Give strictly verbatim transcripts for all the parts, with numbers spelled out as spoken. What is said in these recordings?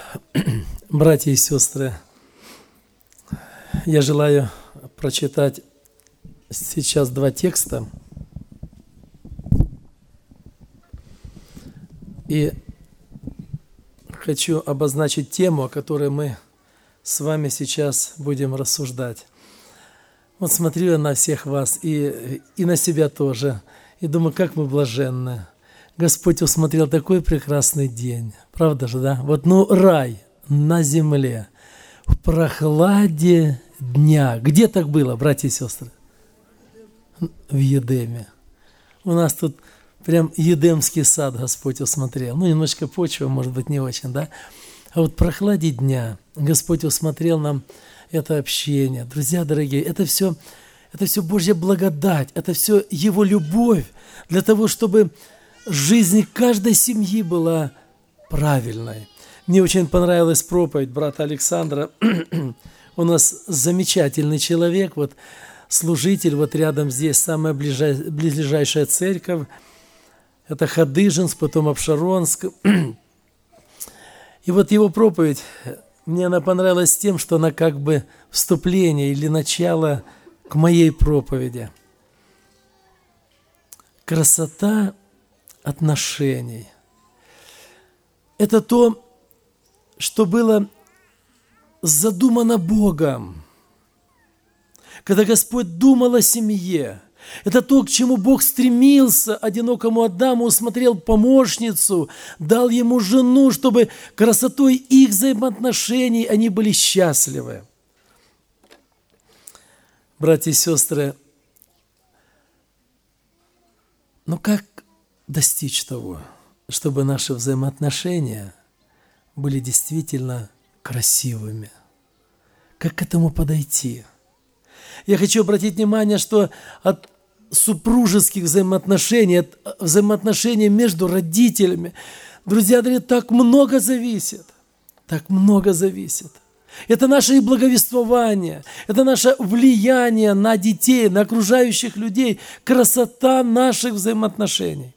Братья и сестры, я желаю прочитать сейчас два текста. И хочу обозначить тему, о которой мы с вами сейчас будем рассуждать. Вот смотрю я на всех вас и, и на себя тоже, и думаю, как мы блаженны. Господь усмотрел такой прекрасный день. Правда же, да? Вот, ну, рай на земле, в прохладе дня. Где так было, братья и сестры? В Едеме. У нас тут прям Едемский сад Господь усмотрел. Ну, немножко почва, может быть, не очень, да? А вот в прохладе дня Господь усмотрел нам это общение. Друзья дорогие, это все, это все Божья благодать, это все Его любовь для того, чтобы жизнь каждой семьи была правильной. Мне очень понравилась проповедь брата Александра. У нас замечательный человек, вот служитель, вот рядом здесь самая ближайшая церковь. Это Хадыженск, потом Апшеронск. И вот его проповедь, мне она понравилась тем, что она как бы вступление или начало к моей проповеди. Красота отношений. Это то, что было задумано Богом. Когда Господь думал о семье, это то, к чему Бог стремился одинокому Адаму, усмотрел помощницу, дал ему жену, чтобы красотой их взаимоотношений они были счастливы. Братья и сестры, но как достичь того, чтобы наши взаимоотношения были действительно красивыми? Как к этому подойти? Я хочу обратить внимание, что от супружеских взаимоотношений, от взаимоотношений между родителями, друзья дорогие, так много зависит, так много зависит. Это наше и благовествование, это наше влияние на детей, на окружающих людей, красота наших взаимоотношений.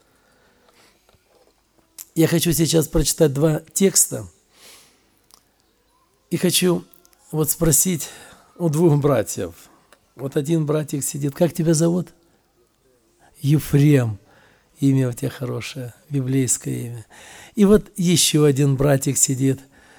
Я хочу сейчас прочитать два текста и хочу вот спросить у двух братьев. Вот один братик сидит. Как тебя зовут? Ефрем. Имя у тебя хорошее, библейское имя. И вот еще один братик сидит.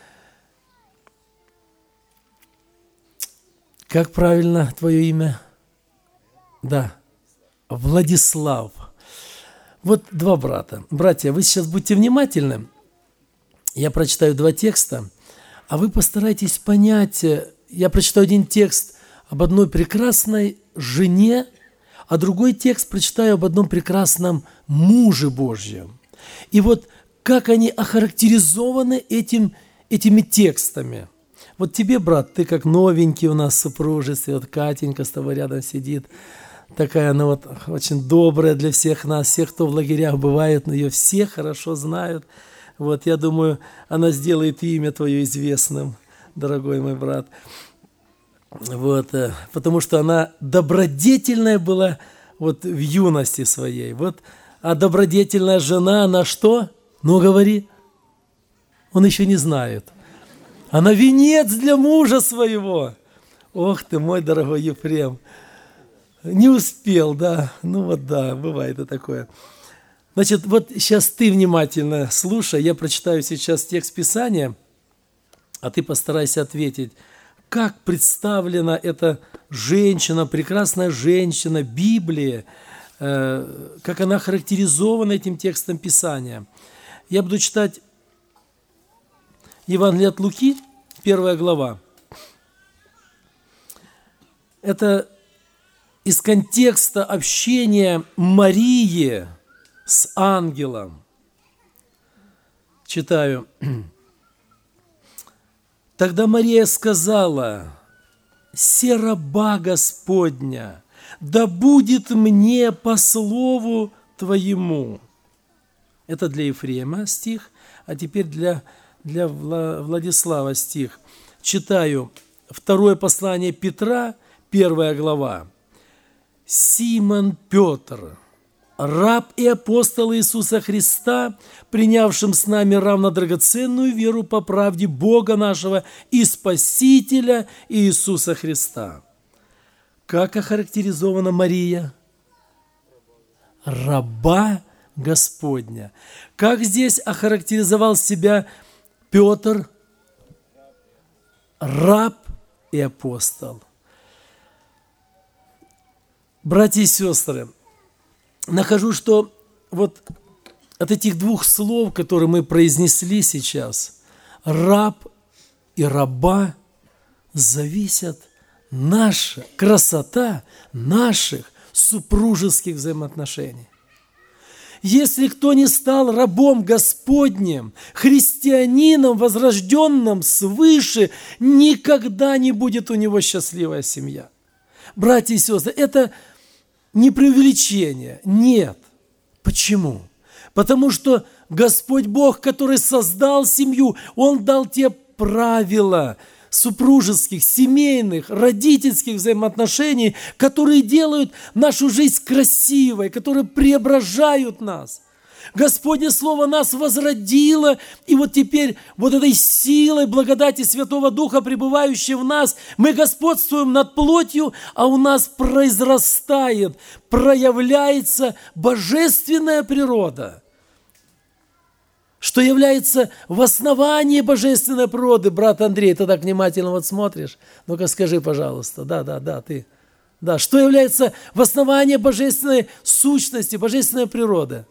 Как правильно твое имя? Да, Владислав. Вот два брата. Братья, вы сейчас будьте внимательны. Я прочитаю два текста, а вы постарайтесь понять. Я прочитаю один текст об одной прекрасной жене, а другой текст прочитаю об одном прекрасном муже Божьем. И вот как они охарактеризованы этим, этими текстами. Вот тебе, брат, ты как новенький у нас в супружестве, вот Катенька с тобой рядом сидит, такая она вот очень добрая для всех нас, всех, кто в лагерях бывает, но ее все хорошо знают. Вот, я думаю, она сделает имя твое известным, дорогой мой брат. Вот, потому что она добродетельная была вот в юности своей. Вот, а добродетельная жена, она что? Ну, говори. Он еще не знает. Она венец для мужа своего. Ох ты, мой дорогой Ефрем. Не успел, да? Ну вот да, бывает и такое. Значит, вот сейчас ты внимательно слушай. Я прочитаю сейчас текст Писания, а ты постарайся ответить, как представлена эта женщина, прекрасная женщина, Библия, э, как она характеризована этим текстом Писания. Я буду читать Евангелие от Луки, первая глава. Это из контекста общения Марии с ангелом. Читаю. Тогда Мария сказала: «Се раба Господня, да будет мне по слову Твоему». Это для Ефрема стих, а теперь для, для Владислава стих. Читаю второе послание Петра, первая глава. «Симон Петр, раб и апостол Иисуса Христа, принявшим с нами равно драгоценную веру по правде Бога нашего и Спасителя Иисуса Христа». Как охарактеризована Мария? Раба Господня. Как здесь охарактеризовал себя Петр? Раб и апостол. Братья и сестры, нахожу, что вот от этих двух слов, которые мы произнесли сейчас, раб и раба, зависит наша красота наших супружеских взаимоотношений. Если кто не стал рабом Господним, христианином, возрожденным свыше, никогда не будет у него счастливая семья. Братья и сестры, это не преувеличение, нет. Почему? Потому что Господь Бог, который создал семью, Он дал те правила супружеских, семейных, родительских взаимоотношений, которые делают нашу жизнь красивой, которые преображают нас. Господне Слово нас возродило, и вот теперь вот этой силой благодати Святого Духа, пребывающей в нас, мы господствуем над плотью, а у нас произрастает, проявляется божественная природа, что является в основании божественной природы. Брат Андрей, ты так внимательно вот смотришь. Ну-ка скажи, пожалуйста. Да, да, да, ты. Да, что является в основании божественной сущности, божественной природы?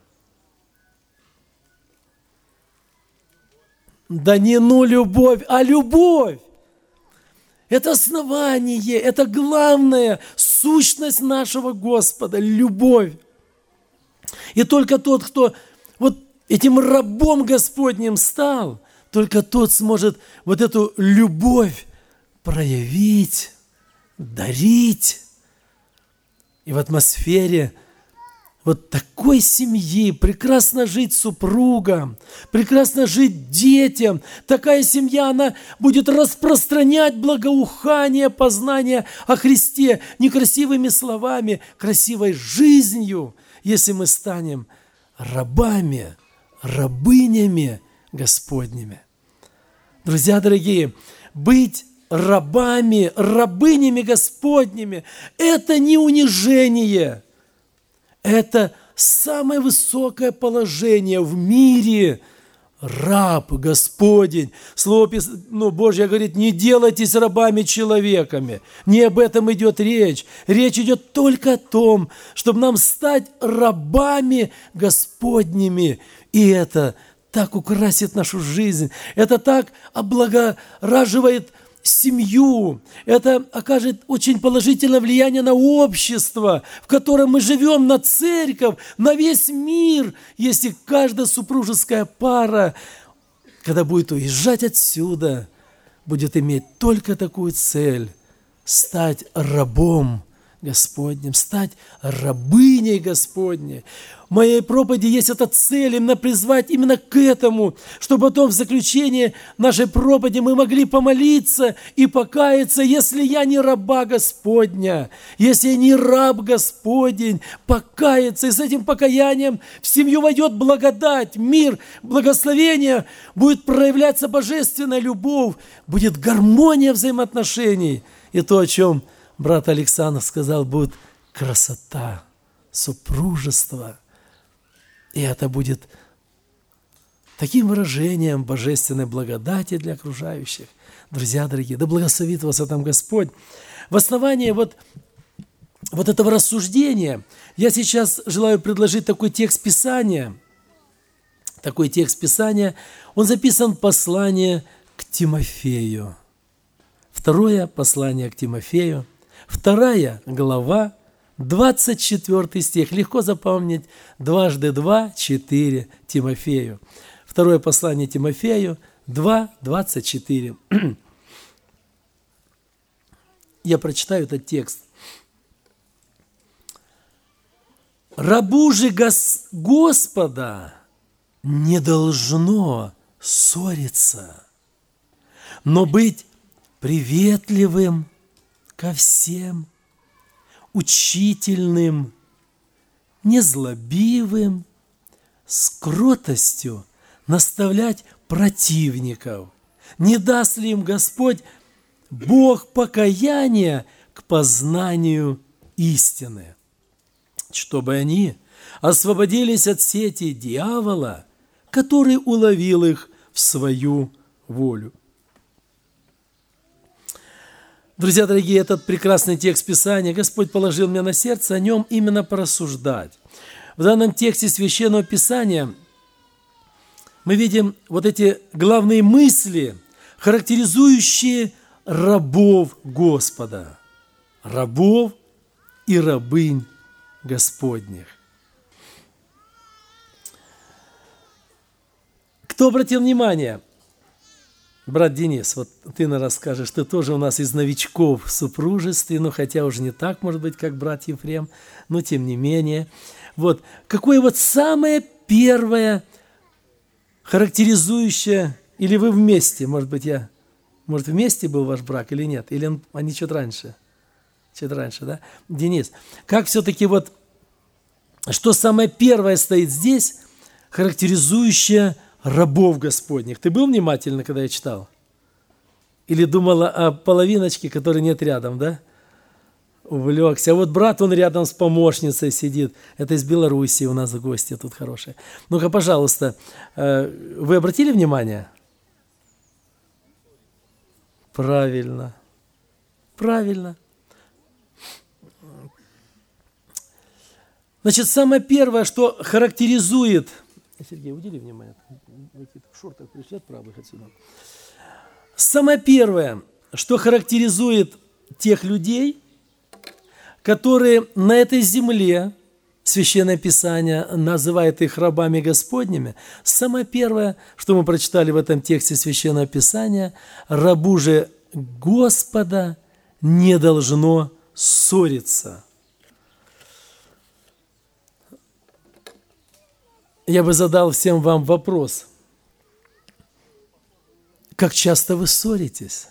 Да не ну любовь, а любовь. Это основание, это главная сущность нашего Господа, любовь. И только тот, кто вот этим рабом Господним стал, только тот сможет вот эту любовь проявить, дарить. И в атмосфере вот такой семьи прекрасно жить супругам, прекрасно жить детям. Такая семья, она будет распространять благоухание, познание о Христе не красивыми словами, красивой жизнью, если мы станем рабами, рабынями Господними. Друзья дорогие, быть рабами, рабынями Господними – это не унижение, это самое высокое положение в мире. Раб Господень. Слово ну, Божье говорит, не делайтесь рабами человеками. Не об этом идет речь. Речь идет только о том, чтобы нам стать рабами Господними. И это так украсит нашу жизнь. Это так облагораживает семью. Это окажет очень положительное влияние на общество, в котором мы живем, на церковь, на весь мир, если каждая супружеская пара, когда будет уезжать отсюда, будет иметь только такую цель – стать рабом Господним, стать рабыней Господней. В моей проповеди есть эта цель, именно призвать именно к этому, чтобы потом в заключение нашей проповеди мы могли помолиться и покаяться, если я не раба Господня, если я не раб Господень, покаяться, и с этим покаянием в семью войдет благодать, мир, благословение, будет проявляться божественная любовь, будет гармония взаимоотношений, и то, о чем брат Александр сказал, будет красота, супружество. И это будет таким выражением божественной благодати для окружающих. Друзья дорогие, да благословит вас этом Господь. В основании вот, вот этого рассуждения я сейчас желаю предложить такой текст Писания. Такой текст Писания. Он записан в послании к Тимофею. Второе послание к Тимофею. Вторая глава, двадцать четвёртый стих. Легко запомнить. Дважды два, четыре Тимофею. Второе послание Тимофею, два, двадцать четыре. Я прочитаю этот текст. «Рабу же гос- Господа не должно ссориться, но быть приветливым ко всем, учительным, незлобивым, с кротостью наставлять противников. Не даст ли им Господь, Бог, покаяния к познанию истины, чтобы они освободились от сети дьявола, который уловил их в свою волю. Друзья дорогие, этот прекрасный текст Писания Господь положил мне на сердце о нем именно порассуждать. В данном тексте Священного Писания мы видим вот эти главные мысли, характеризующие рабов Господа, рабов и рабынь Господних. Кто обратил внимание? Брат Денис, вот ты нам расскажешь, ты тоже у нас из новичков в супружестве, ну хотя уже не так, может быть, как брат Ефрем, но тем не менее. Вот, какое вот самое первое характеризующее, или вы вместе, может быть, я, может, вместе был ваш брак или нет, или он, они чуть раньше, чуть раньше, да? Денис, как все-таки вот, что самое первое стоит здесь, характеризующее рабов Господних? Ты был внимательно, когда я читал? Или думала о половиночке, которой нет рядом, да? Увлекся. А вот брат, он рядом с помощницей сидит. Это из Белоруссии у нас гости тут хорошие. Ну-ка, пожалуйста, вы обратили внимание? Правильно. Правильно. Значит, самое первое, что характеризует... Сергей, удели внимание. Вы в шортах пришли от правых отсюда. Самое первое, что характеризует тех людей, которые на этой земле, Священное Писание называет их рабами Господними, самое первое, что мы прочитали в этом тексте Священного Писания, рабу же Господа не должно ссориться. Я бы задал всем вам вопрос. Как часто вы ссоритесь?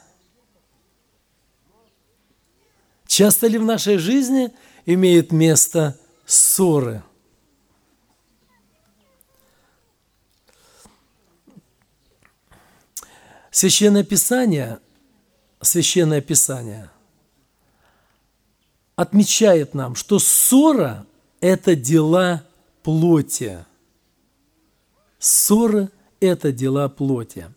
Часто ли в нашей жизни имеет место ссоры? Священное Писание, Священное Писание отмечает нам, что ссора – это дела плоти. Ссора – это дела плоти.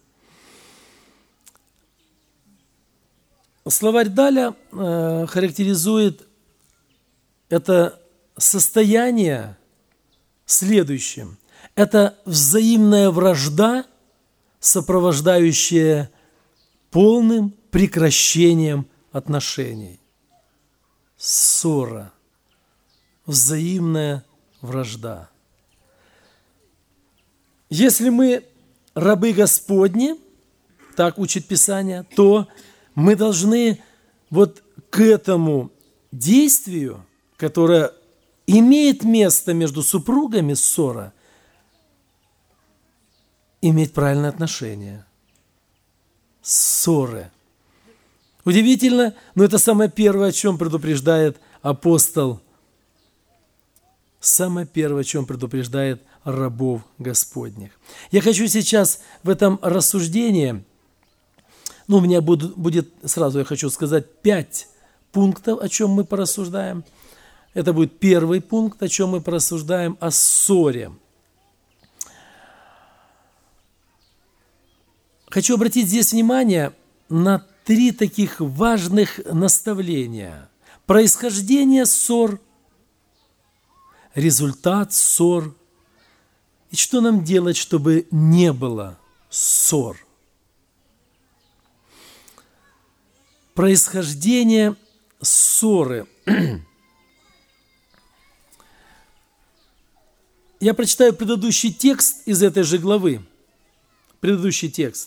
Словарь Даля э, характеризует это состояние следующим. Это взаимная вражда, сопровождающая полным прекращением отношений. Ссора, взаимная вражда. Если мы рабы Господни, так учит Писание, то мы должны вот к этому действию, которое имеет место между супругами, ссора, иметь правильное отношение. Ссоры. Удивительно, но это самое первое, о чем предупреждает апостол. Самое первое, о чем предупреждает рабов Господних. Я хочу сейчас в этом рассуждении, ну, у меня будет, будет, сразу я хочу сказать, пять пунктов, о чем мы порассуждаем. Это будет первый пункт, о чем мы порассуждаем, о ссоре. Хочу обратить здесь внимание на три таких важных наставления. Происхождение ссор, результат ссор и что нам делать, чтобы не было ссор. Происхождение ссоры. Я прочитаю предыдущий текст из этой же главы. Предыдущий текст.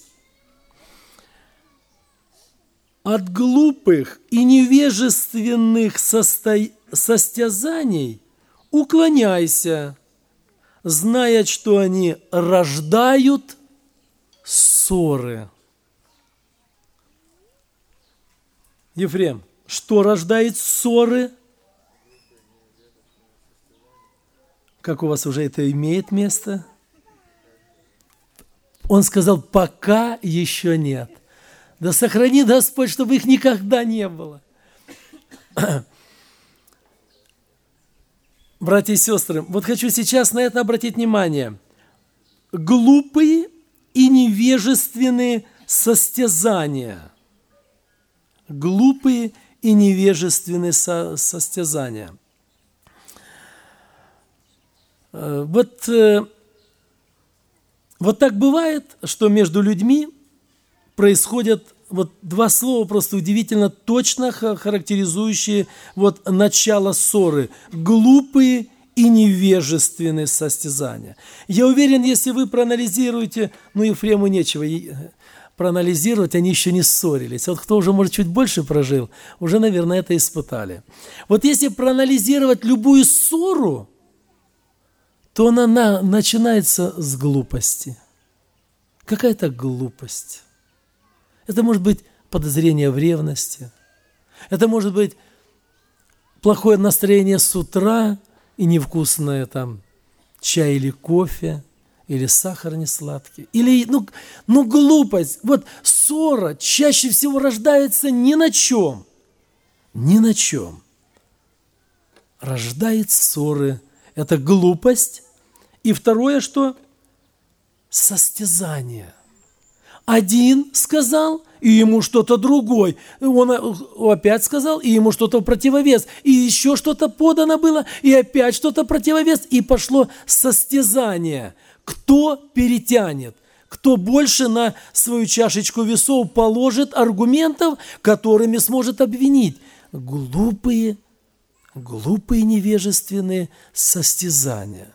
От глупых и невежественных состо... состязаний уклоняйся, зная, что они рождают ссоры. Ефрем, что рождает ссоры? Как у вас уже это имеет место? Он сказал, пока еще нет. Да сохрани, Господь, чтобы их никогда не было. Братья и сестры, вот хочу сейчас на это обратить внимание. Глупые и невежественные состязания. Глупые и невежественные со- состязания. Вот, вот так бывает, что между людьми происходят вот два слова просто удивительно точно характеризующие вот начало ссоры. Глупые и невежественные состязания. Я уверен, если вы проанализируете, ну, Ефрему нечего проанализировать, они еще не ссорились. Вот кто уже, может, чуть больше прожил, уже, наверное, это испытали. Вот если проанализировать любую ссору, то она на, начинается с глупости. Какая-то глупость. Это может быть подозрение в ревности. Это может быть плохое настроение с утра и невкусное там чай или кофе, или сахар несладкий. Или, ну, ну, глупость. Вот ссора чаще всего рождается ни на чем. Ни на чем. Рождает ссоры. Это глупость. И второе, что? Состязание. Один сказал, и ему что-то другой. Он опять сказал, и ему что-то в противовес. И еще что-то подано было, и опять что-то в противовес. И пошло состязание. Кто перетянет? Кто больше на свою чашечку весов положит аргументов, которыми сможет обвинить? Глупые, глупые невежественные состязания.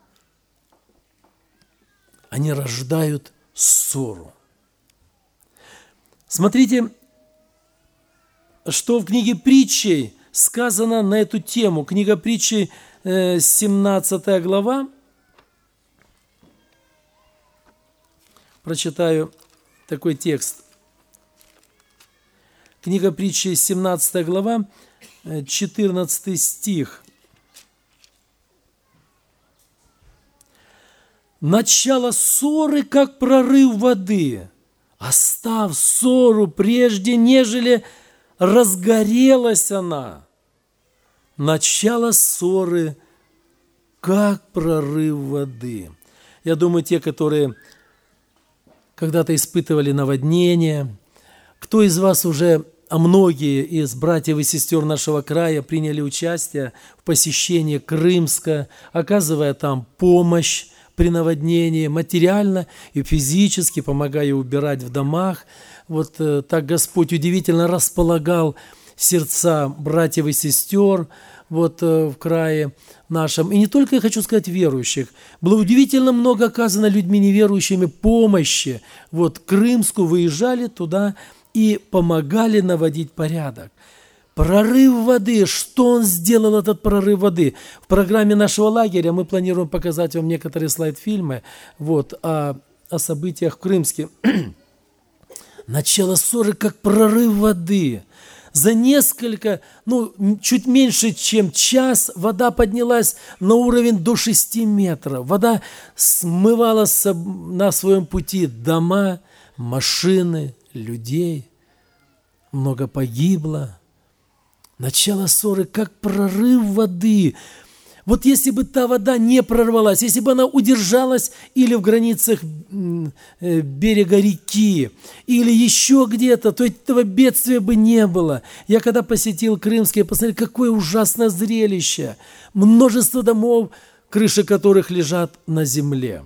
Они рождают ссору. Смотрите, что в книге Притчей сказано на эту тему. Книга Притчей, семнадцатая глава. Прочитаю такой текст. Книга Притчей, семнадцатая глава, четырнадцатый стих. Начало ссоры, как прорыв воды. Оставь ссору прежде, нежели разгорелась она. Начало ссоры, как прорыв воды. Я думаю, те, которые когда-то испытывали наводнение, кто из вас уже, а многие из братьев и сестер нашего края приняли участие в посещении Крымска, оказывая там помощь при наводнении, материально и физически, помогая убирать в домах. Вот э, так Господь удивительно располагал сердца братьев и сестер вот, э, в крае нашем. И не только, я хочу сказать, верующих. Было удивительно много оказано людьми неверующими помощи. Вот Крымску выезжали туда и помогали наводить порядок. Прорыв воды. Что он сделал, этот прорыв воды? В программе нашего лагеря мы планируем показать вам некоторые слайд-фильмы вот, о, о событиях в Крымске. Начало ссоры, как прорыв воды. За несколько, ну, чуть меньше, чем час, вода поднялась на уровень до шести метров. Вода смывала на своем пути дома, машины, людей. Много погибло. Начало ссоры, как прорыв воды. Вот если бы та вода не прорвалась, если бы она удержалась или в границах берега реки, или еще где-то, то этого бедствия бы не было. Я когда посетил Крымск, я посмотрел, какое ужасное зрелище. Множество домов, крыши которых лежат на земле.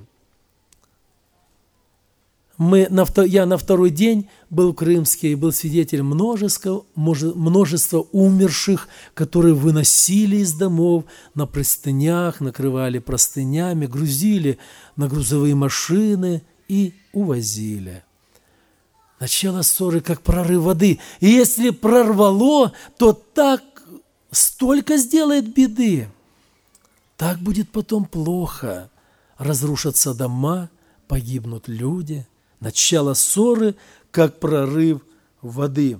Мы на, я на второй день был в Крымске и был свидетелем множества, множества умерших, которые выносили из домов на простынях, накрывали простынями, грузили на грузовые машины и увозили. Начало ссоры, как прорыв воды. И если прорвало, то так столько сделает беды. Так будет потом плохо. Разрушатся дома, погибнут люди. Начало ссоры, как прорыв воды.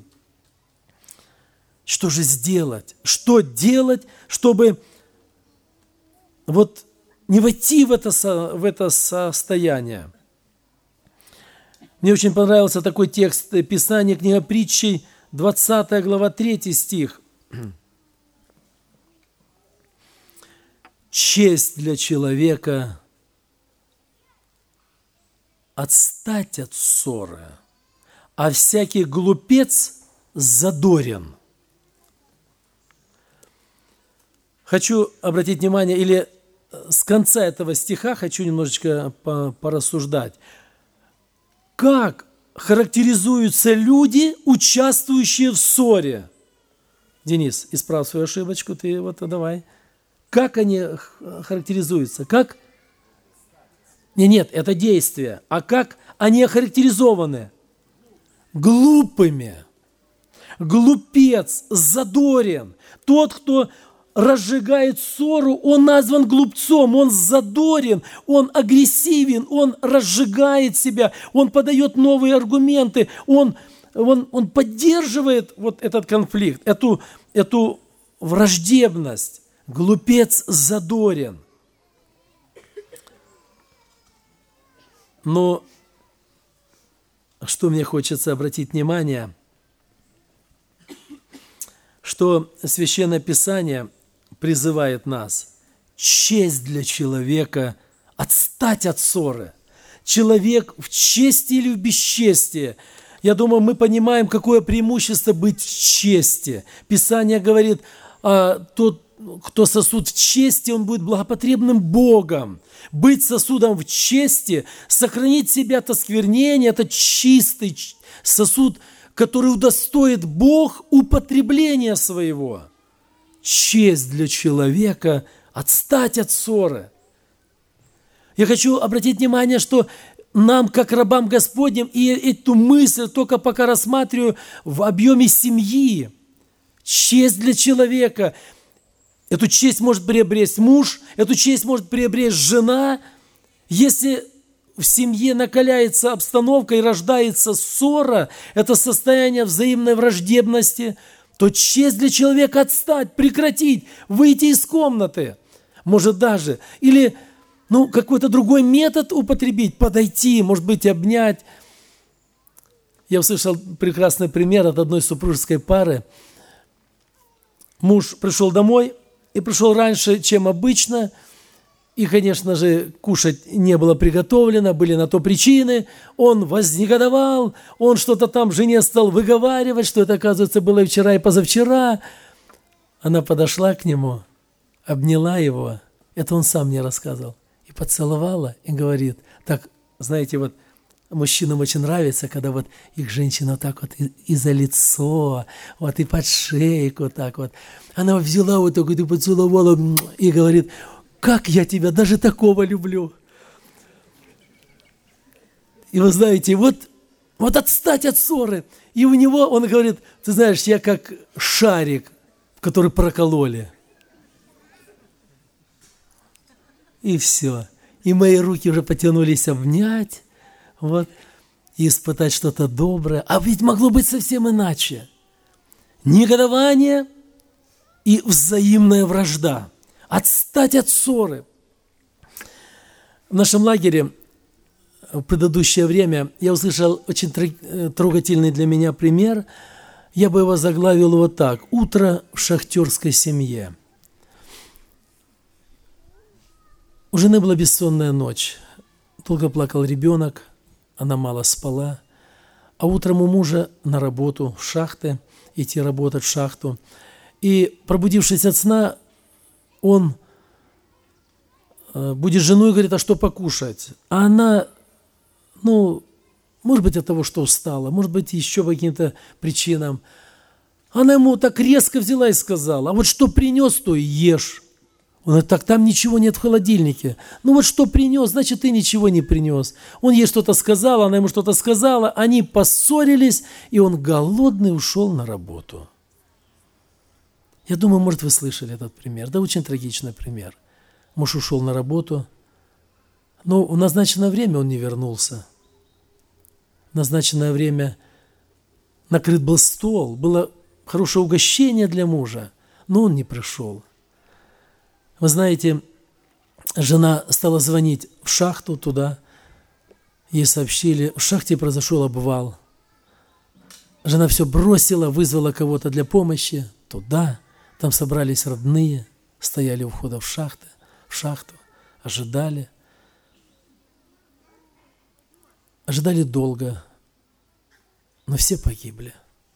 Что же сделать? Что делать, чтобы вот не войти в это, в это состояние. Мне очень понравился такой текст Писания, книга Притчей, двадцатая глава, третий стих. Честь для человека отстать от ссоры, а всякий глупец задорен. Хочу обратить внимание, или с конца этого стиха хочу немножечко порассуждать. Как характеризуются люди, участвующие в ссоре? Денис, исправь свою ошибочку, ты вот давай. Как они характеризуются? Как? Нет, нет, это действие. А как они охарактеризованы? Глупыми. Глупец, задорен. Тот, кто разжигает ссору, он назван глупцом, он задорен, он агрессивен, он разжигает себя, он подает новые аргументы, он, он, он поддерживает вот этот конфликт, эту, эту враждебность. Глупец задорен. Но что мне хочется обратить внимание, что Священное Писание призывает нас: честь для человека отстать от ссоры. Человек в чести или в бесчестии. Я думаю, мы понимаем, какое преимущество быть в чести. Писание говорит, а, тот, кто сосуд в чести, он будет благопотребным Богом. Быть сосудом в чести, сохранить себя от осквернения, это чистый сосуд, который удостоит Бог употребления своего. Честь для человека отстать от ссоры. Я хочу обратить внимание, что нам, как рабам Господним, и эту мысль только пока рассматриваю в объеме семьи. Честь для человека. Эту честь может приобрести муж, эту честь может приобрести жена. Если в семье накаляется обстановка и рождается ссора, это состояние взаимной враждебности, то честь для человека отстать, прекратить, выйти из комнаты. Может даже, или ну, какой-то другой метод употребить, подойти, может быть, обнять. Я услышал прекрасный пример от одной супружеской пары. Муж пришел домой и пришел раньше, чем обычно. И, конечно же, кушать не было приготовлено, были на то причины. Он вознегодовал, он что-то там жене стал выговаривать, что это, оказывается, было и вчера, и позавчера. Она подошла к нему, обняла его, это он сам мне рассказывал, и поцеловала, и говорит, так, знаете, вот мужчинам очень нравится, когда вот их женщина вот так вот и, и за лицо, вот и под шейку так вот. Она взяла вот так вот и поцеловала, и говорит, как я тебя даже такого люблю. И вы знаете, вот, вот отстать от ссоры. И у него, он говорит, ты знаешь, я как шарик, который прокололи. И все. И мои руки уже потянулись обнять, вот, и испытать что-то доброе. А ведь могло быть совсем иначе. Негодование и взаимная вражда. Отстать от ссоры. В нашем лагере в предыдущее время я услышал очень трогательный для меня пример. Я бы его заглавил вот так. «Утро в шахтерской семье». У жены была бессонная ночь. Долго плакал ребенок, она мало спала. А утром у мужа на работу, в шахты, идти работать в шахту. И, пробудившись от сна, он будет жену и говорит, а что покушать? А она, ну, может быть, от того, что устала, может быть, еще по каким-то причинам. Она ему так резко взяла и сказала, а вот что принес, то и ешь. Он говорит, так там ничего нет в холодильнике. Ну вот что принес, значит, ты ничего не принес. Он ей что-то сказал, она ему что-то сказала, они поссорились, и он голодный ушел на работу. Я думаю, может, вы слышали этот пример. Да, очень трагичный пример. Муж ушел на работу, но в назначенное время он не вернулся. В назначенное время накрыт был стол, было хорошее угощение для мужа, но он не пришел. Вы знаете, жена стала звонить в шахту туда. Ей сообщили, в шахте произошел обвал. Жена все бросила, вызвала кого-то для помощи туда. Там собрались родные, стояли у входа в шахту, в шахту, ожидали. Ожидали долго, но все погибли.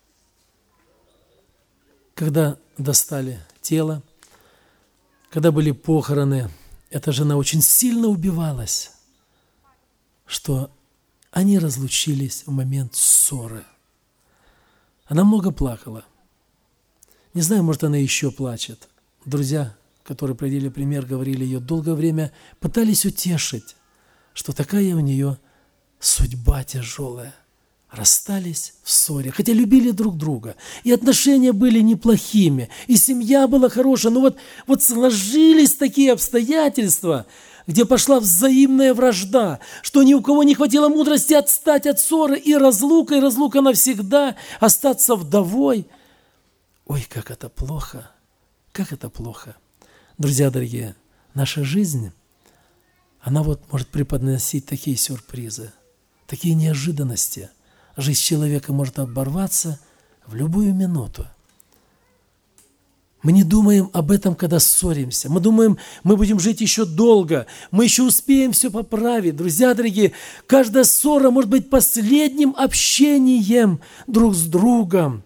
Когда достали тело, когда были похороны, эта жена очень сильно убивалась, что они разлучились в момент ссоры. Она много плакала. Не знаю, может, она еще плачет. Друзья, которые привели пример, говорили ее, долгое время пытались утешить, что такая у нее судьба тяжелая. Расстались в ссоре, хотя любили друг друга, и отношения были неплохими, и семья была хорошая, но вот, вот сложились такие обстоятельства, где пошла взаимная вражда, что ни у кого не хватило мудрости отстать от ссоры, и разлука, и разлука навсегда, остаться вдовой. Ой, как это плохо, как это плохо. Друзья дорогие, наша жизнь, она вот может преподносить такие сюрпризы, такие неожиданности. Жизнь человека может оборваться в любую минуту. Мы не думаем об этом, когда ссоримся. Мы думаем, мы будем жить еще долго, мы еще успеем все поправить. Друзья дорогие, каждая ссора может быть последним общением друг с другом.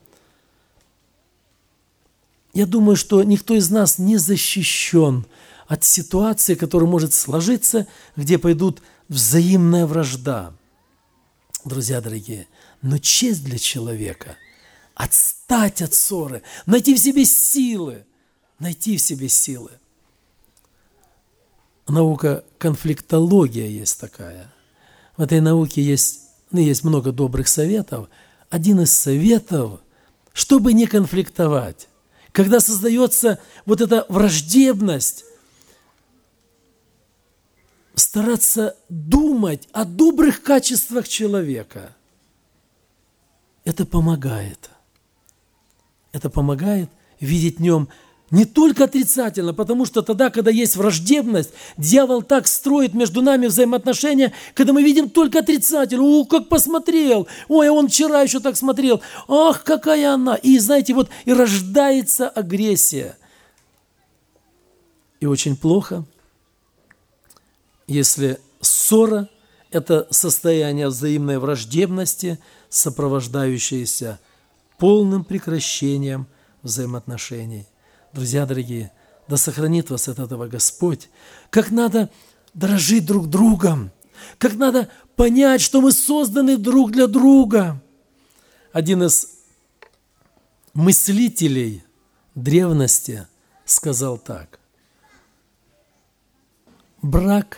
Я думаю, что никто из нас не защищен от ситуации, которая может сложиться, где пойдут взаимная вражда. Друзья дорогие, но честь для человека – отстать от ссоры, найти в себе силы, найти в себе силы. Наука конфликтология есть такая. В этой науке есть, ну, есть много добрых советов. Один из советов, чтобы не конфликтовать, когда создается вот эта враждебность, стараться думать о добрых качествах человека. Это помогает. Это помогает видеть в нем не только отрицательно, потому что тогда, когда есть враждебность, дьявол так строит между нами взаимоотношения, когда мы видим только отрицательно. О, как посмотрел! Ой, а он вчера еще так смотрел! Ах, какая она! И знаете, вот и рождается агрессия. И очень плохо, если ссора – это состояние взаимной враждебности, сопровождающееся полным прекращением взаимоотношений. Друзья дорогие, да сохранит вас от этого Господь. Как надо дорожить друг другом, как надо понять, что мы созданы друг для друга. Один из мыслителей древности сказал так: брак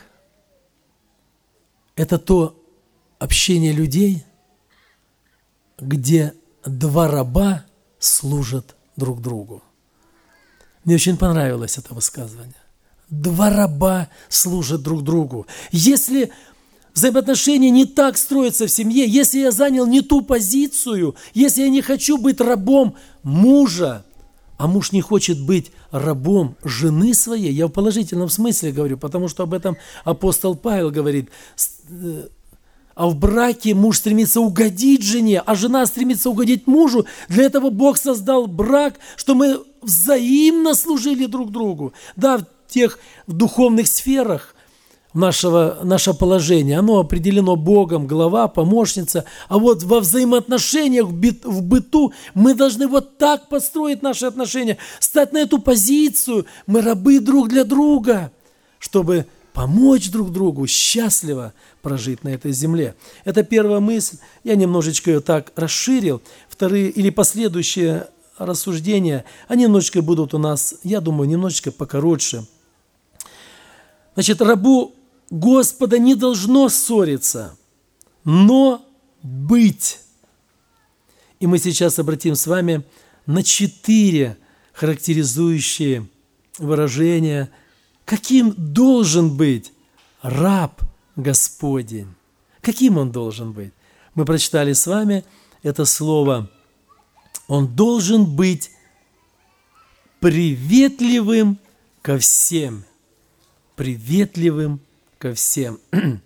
– это то общение людей, где два раба служат друг другу. Мне очень понравилось это высказывание. Два раба служат друг другу. Если взаимоотношения не так строятся в семье, если я занял не ту позицию, если я не хочу быть рабом мужа, а муж не хочет быть рабом жены своей, я в положительном смысле говорю, потому что об этом апостол Павел говорит, а в браке муж стремится угодить жене, а жена стремится угодить мужу. Для этого Бог создал брак, что мы взаимно служили друг другу. Да, в тех в духовных сферах нашего, наше положение, оно определено Богом, глава, помощница. А вот во взаимоотношениях, в, быт, в быту мы должны вот так построить наши отношения, стать на эту позицию. Мы рабы друг для друга, чтобы помочь друг другу счастливо прожить на этой земле. Это первая мысль. Я немножечко ее так расширил. Вторые или последующие рассуждения, они немножечко будут у нас, я думаю, немножечко покороче. Значит, рабу Господа не должно ссориться, но быть. И мы сейчас обратим с вами на четыре характеризующие выражения, каким должен быть раб Господень. Каким он должен быть? Мы прочитали с вами это слово. Он должен быть приветливым ко всем. приветливым ко всем.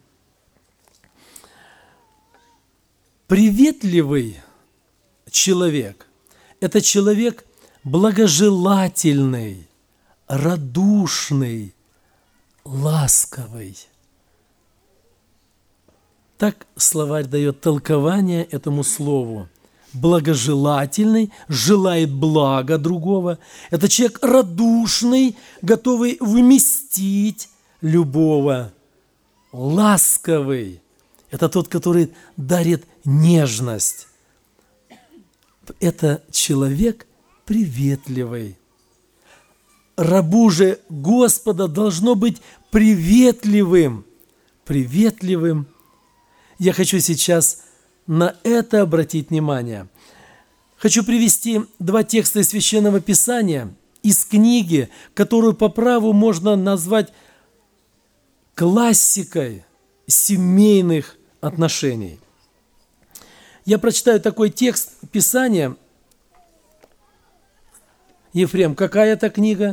Приветливый человек – это человек благожелательный, радушный, ласковый. Так словарь дает толкование этому слову. Благожелательный, желает блага другого. Это человек радушный, готовый вместить любого. Ласковый. Это тот, который дарит нежность. Это человек приветливый. Рабу же Господа должно быть приветливым. Приветливым. Я хочу сейчас на это обратить внимание. Хочу привести два текста из Священного Писания, из книги, которую по праву можно назвать классикой семейных отношений. Я прочитаю такой текст Писания. Ефрем, какая это книга?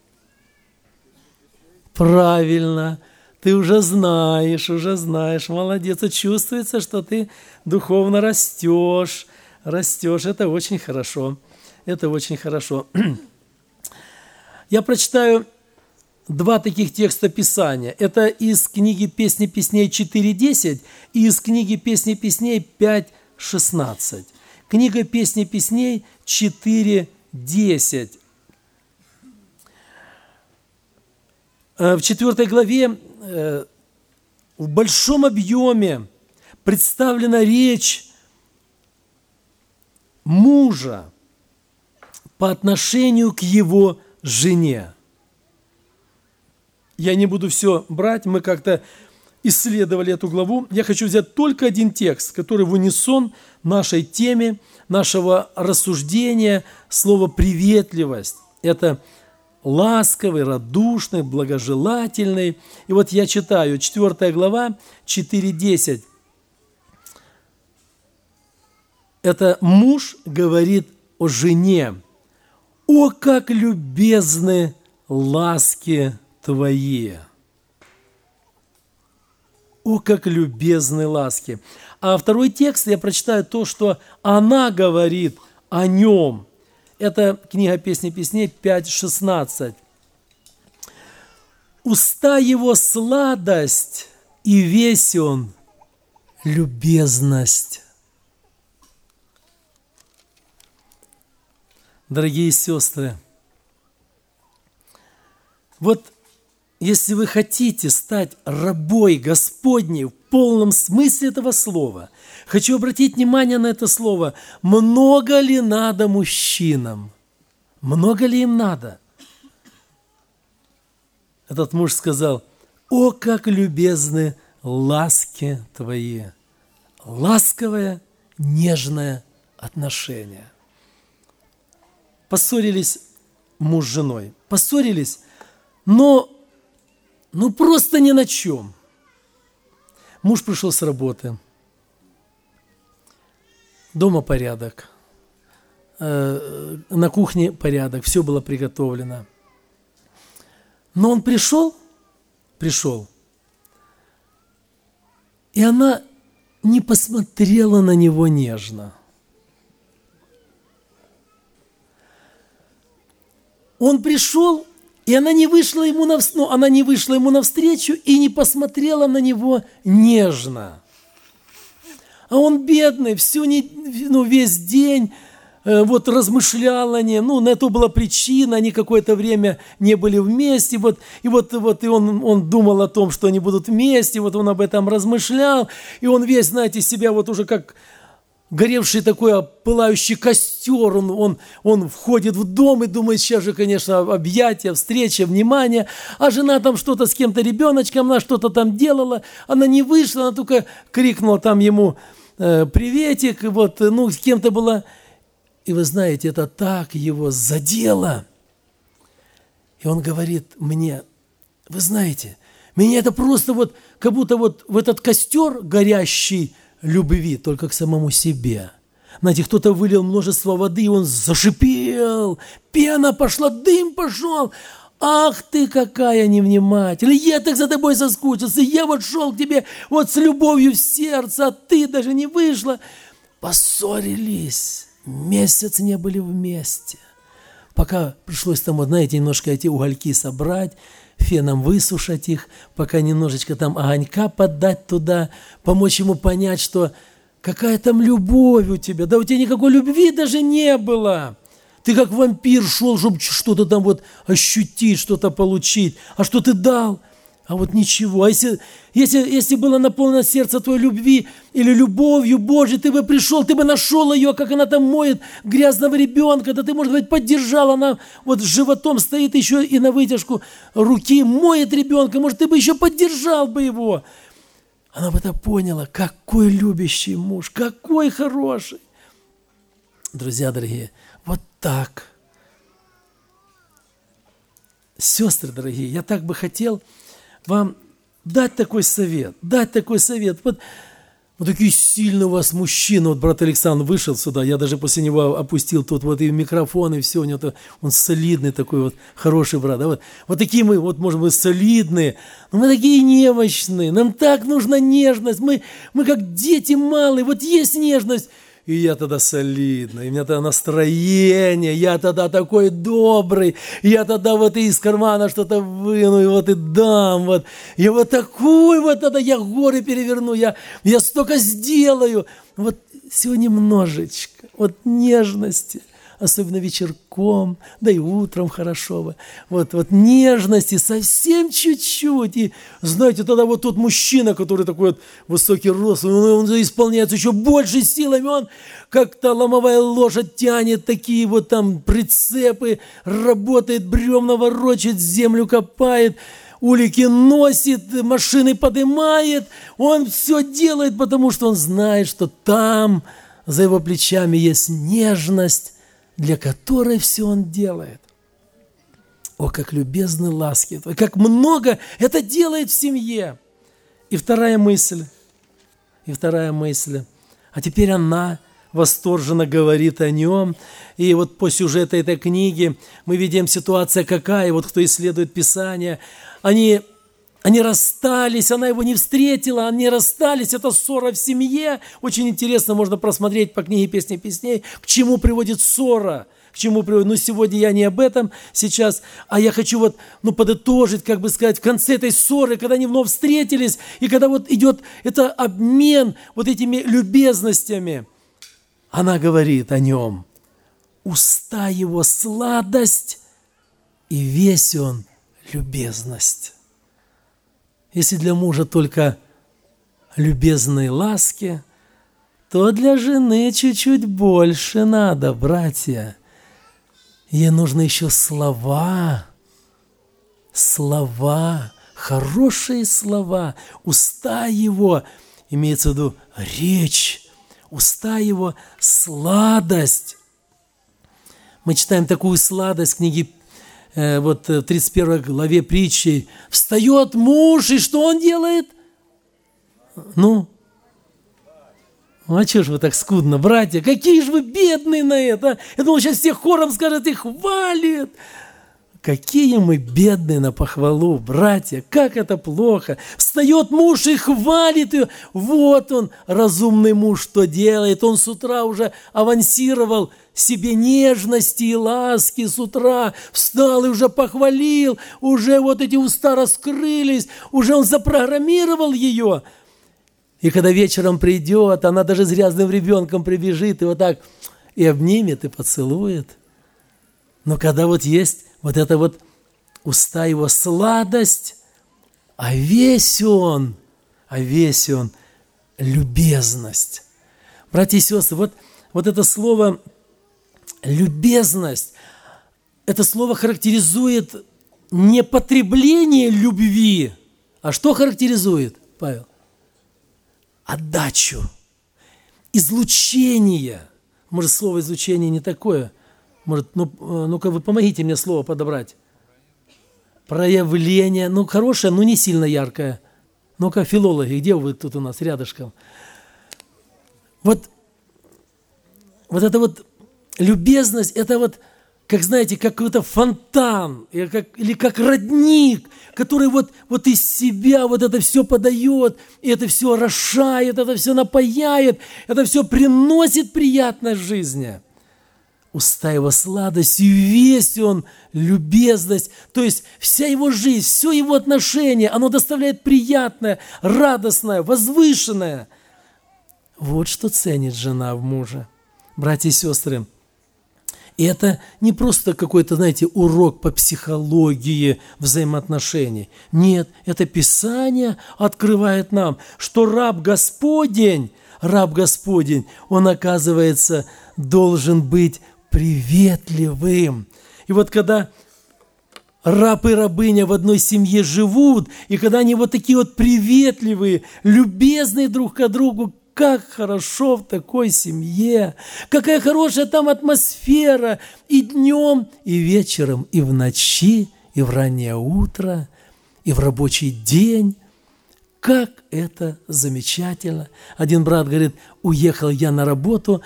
Правильно. Ты уже знаешь, уже знаешь, молодец. И чувствуется, что ты духовно растешь, растешь. Это очень хорошо. Это очень хорошо. Я прочитаю два таких текста Писания. Это из книги «Песни песней» четыре десять и из книги «Песни песней» пять шестнадцать. Книга «Песни песней» четыре десять. В четвёртой главе в большом объеме представлена речь мужа по отношению к его жене. Я не буду все брать, мы как-то исследовали эту главу. Я хочу взять только один текст, который в унисон нашей теме, нашего рассуждения, слово «приветливость». Это ласковый, радушный, благожелательный. И вот я читаю, четвёртая глава, четыре десять. Это муж говорит о жене. «О, как любезны ласки твои!» «О, как любезны ласки!» А второй текст я прочитаю то, что она говорит о нем. Это книга «Песни песней» пять шестнадцать. «Уста его сладость, и весь он любезность». Дорогие сестры, вот если вы хотите стать рабой Господней в полном смысле этого слова, хочу обратить внимание на это слово. Много ли надо мужчинам? Много ли им надо? Этот муж сказал: «О, как любезны ласки твои!» Ласковое, нежное отношение. Поссорились муж с женой. Поссорились, но ну просто ни на чем. Муж пришел с работы. Дома порядок. Э, на кухне порядок. Все было приготовлено. Но он пришел, пришел, и она не посмотрела на него нежно. Он пришел, и она не вышла ему нав... ну, она не вышла ему навстречу и не посмотрела на него нежно. А он бедный, всю не... ну, весь день э, вот размышлял о ней. Ну, на это была причина, они какое-то время не были вместе. Вот, и вот, вот и он, он думал о том, что они будут вместе, вот он об этом размышлял. И он весь, знаете, себя вот уже как горевший такой пылающий костер, он, он, он входит в дом и думает, сейчас же, конечно, объятия, встреча, внимание, а жена там что-то с кем-то, ребеночком, она что-то там делала, она не вышла, она только крикнула там ему э, приветик, вот, ну, с кем-то была, и вы знаете, это так его задело, и он говорит мне: вы знаете, меня это просто вот, как будто вот в этот костер горящий любви только к самому себе. Знаете, кто-то вылил множество воды, и он зашипел, пена пошла, дым пошел, Ах ты, какая невнимательная! Я так за тобой соскучился, я вот шел к тебе вот с любовью в сердце, а ты даже не вышла. Поссорились, месяц не были вместе. Пока пришлось там, вот, знаете, немножко эти угольки собрать, феном высушить их, пока немножечко там огонька поддать туда, помочь ему понять, что какая там любовь у тебя, да у тебя никакой любви даже не было. Ты как вампир шел, чтобы что-то там вот ощутить, что-то получить. А что ты дал? А вот ничего. А если, если, если было наполнено сердце твоей любви или любовью Божьей, ты бы пришел, ты бы нашел ее, как она там моет грязного ребенка, да ты, может быть, поддержал, она вот животом стоит еще и на вытяжку руки, моет ребенка, может, ты бы еще поддержал бы его. Она бы это поняла, какой любящий муж, какой хороший. Друзья дорогие, вот так. Сестры дорогие, я так бы хотел вам дать такой совет, дать такой совет. Вот, вот такие сильные у вас мужчины. Вот брат Александр вышел сюда, я даже после него опустил тут вот и микрофон, и все, у него он солидный такой вот, хороший брат. Да? Вот, вот такие мы, вот, может быть, солидные, но мы такие немощные, нам так нужна нежность, мы, мы как дети малые, вот есть нежность. И я тогда солидный, и у меня тогда настроение, я тогда такой добрый, я тогда вот из кармана что-то выну, и вот и дам, вот. Я вот такой вот тогда, я горы переверну, я, я столько сделаю. Вот всего немножечко, вот нежности, особенно вечерком, да и утром хорошо бы. Вот, вот нежности, совсем чуть-чуть. И знаете, тогда вот тот мужчина, который такой вот высокий рост, он, он исполняется еще большей силами, он как-то ломовая лошадь тянет такие вот там прицепы, работает, бревна ворочает, землю копает, улики носит, машины поднимает. Он все делает, потому что он знает, что там за его плечами есть нежность, для которой все он делает. О, как любезны ласки, как много это делает в семье. И вторая мысль, и вторая мысль. А теперь она восторженно говорит о нем. И вот по сюжету этой книги мы видим ситуация какая, вот кто исследует Писание, они... Они расстались, она его не встретила, они расстались, это ссора в семье. Очень интересно, можно просмотреть по книге «Песни песней», к чему приводит ссора, к чему приводит. Ну, сегодня я не об этом сейчас, а я хочу вот, ну, подытожить, как бы сказать, в конце этой ссоры, когда они вновь встретились, и когда вот идет это обмен вот этими любезностями. Она говорит о нем: уста его сладость, и весь он любезность. Если для мужа только любезные ласки, то для жены чуть-чуть больше надо, братья. Ей нужны еще слова, слова, хорошие слова. Уста его, имеется в виду речь, уста его сладость. Мы читаем такую сладость в книге вот в тридцать первой главе притчи. Встает муж, и что он делает? Ну, а что ж вы так скудно, братья? Какие же вы бедные на это? Я думал, сейчас все хором скажут и хвалят. Какие мы бедные на похвалу, братья, как это плохо. Встает муж и хвалит ее. Вот он, разумный муж, что делает. Он с утра уже авансировал себе нежности и ласки с утра. Встал и уже похвалил. Уже вот эти уста раскрылись. Уже он запрограммировал ее. И когда вечером придет, она даже с грязным ребенком прибежит и вот так и обнимет, и поцелует. Но когда вот есть вот это вот уста его сладость, а весь он, а весь он любезность. Братья и сестры, вот, вот это слово любезность, это слово характеризует не потребление любви, а что характеризует, Павел? Отдачу, излучение. Может, слово излучение не такое. Может, ну, ну-ка вы помогите мне слово подобрать. Проявление, ну, хорошее, но не сильно яркое. Ну-ка, филологи, где вы тут у нас рядышком? Вот, вот эта вот любезность, это вот как, знаете, как какой-то фонтан, или как, или как родник, который вот, вот из себя вот это все подает, и это все орошает, это все напояет, это все приносит приятность жизни. Уста его сладость, и весь он любезность. То есть вся его жизнь, все его отношение, оно доставляет приятное, радостное, возвышенное. Вот что ценит жена в муже. Братья и сестры, и это не просто какой-то, знаете, урок по психологии взаимоотношений. Нет, это Писание открывает нам, что раб Господень, раб Господень, он, оказывается, должен быть приветливым. И вот когда раб и рабыня в одной семье живут, и когда они вот такие вот приветливые, любезные друг к другу, как хорошо в такой семье, какая хорошая там атмосфера и днем, и вечером, и в ночи, и в раннее утро, и в рабочий день. Как это замечательно. Один брат говорит, уехал я на работу,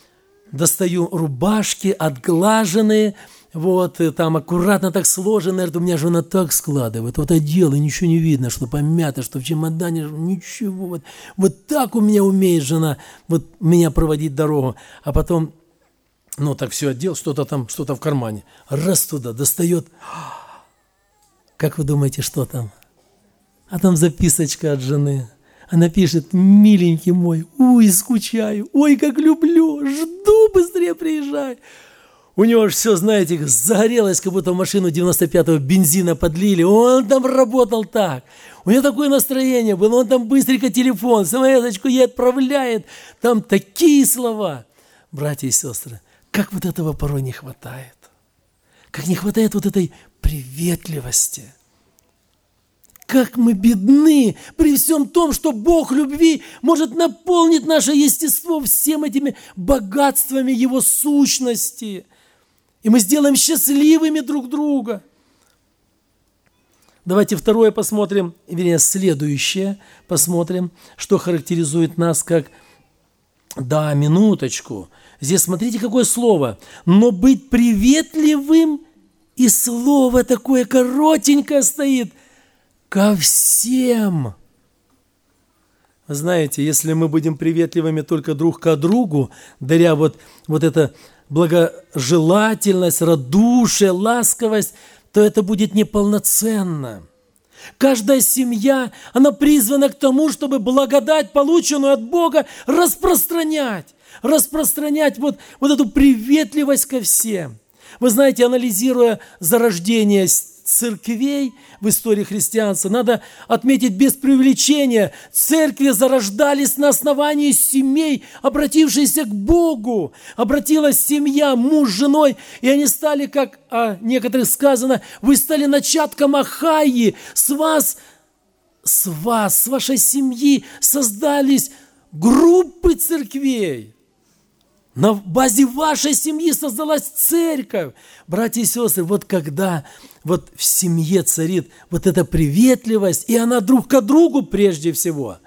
достаю рубашки отглаженные, вот, и там аккуратно так сложено, у меня жена так складывает, вот одел, и ничего не видно, что помято, что в чемодане, ничего, вот, вот так у меня умеет жена, вот меня проводить дорогу, а потом, ну, так все одел, что-то там, что-то в кармане, раз туда, достает, как вы думаете, что там? А там записочка от жены. Она пишет, миленький мой, ой, скучаю, ой, как люблю, жду, быстрее приезжай. У него же все, знаете, загорелось, как будто в машину девяносто пятого бензина подлили. Он там работал так. У него такое настроение было. Он там быстренько телефон, смс-очку ей отправляет. Там такие слова. Братья и сестры, как вот этого порой не хватает. Как не хватает вот этой приветливости. Как мы бедны при всем том, что Бог любви может наполнить наше естество всем этими богатствами Его сущности. И мы сделаем счастливыми друг друга. Давайте второе посмотрим, вернее, следующее посмотрим, что характеризует нас как... Да, минуточку. Здесь смотрите, какое слово. Но быть приветливым, и слово такое коротенькое стоит. Ко всем. Вы знаете, если мы будем приветливыми только друг к другу, даря вот, вот это благожелательность, радушие, ласковость, то это будет неполноценно. Каждая семья, она призвана к тому, чтобы благодать, полученную от Бога, распространять. Распространять вот, вот эту приветливость ко всем. Вы знаете, анализируя зарождение церквей в истории христианства, надо отметить без преувеличения, церкви зарождались на основании семей, обратившихся к Богу. Обратилась семья, муж с женой, и они стали, как о некоторых сказано, вы стали начатком Ахайи. С вас, с вас, с вашей семьи создались группы церквей. На базе вашей семьи создалась церковь. Братья и сестры, вот когда вот в семье царит вот эта приветливость, и она друг к другу прежде всего,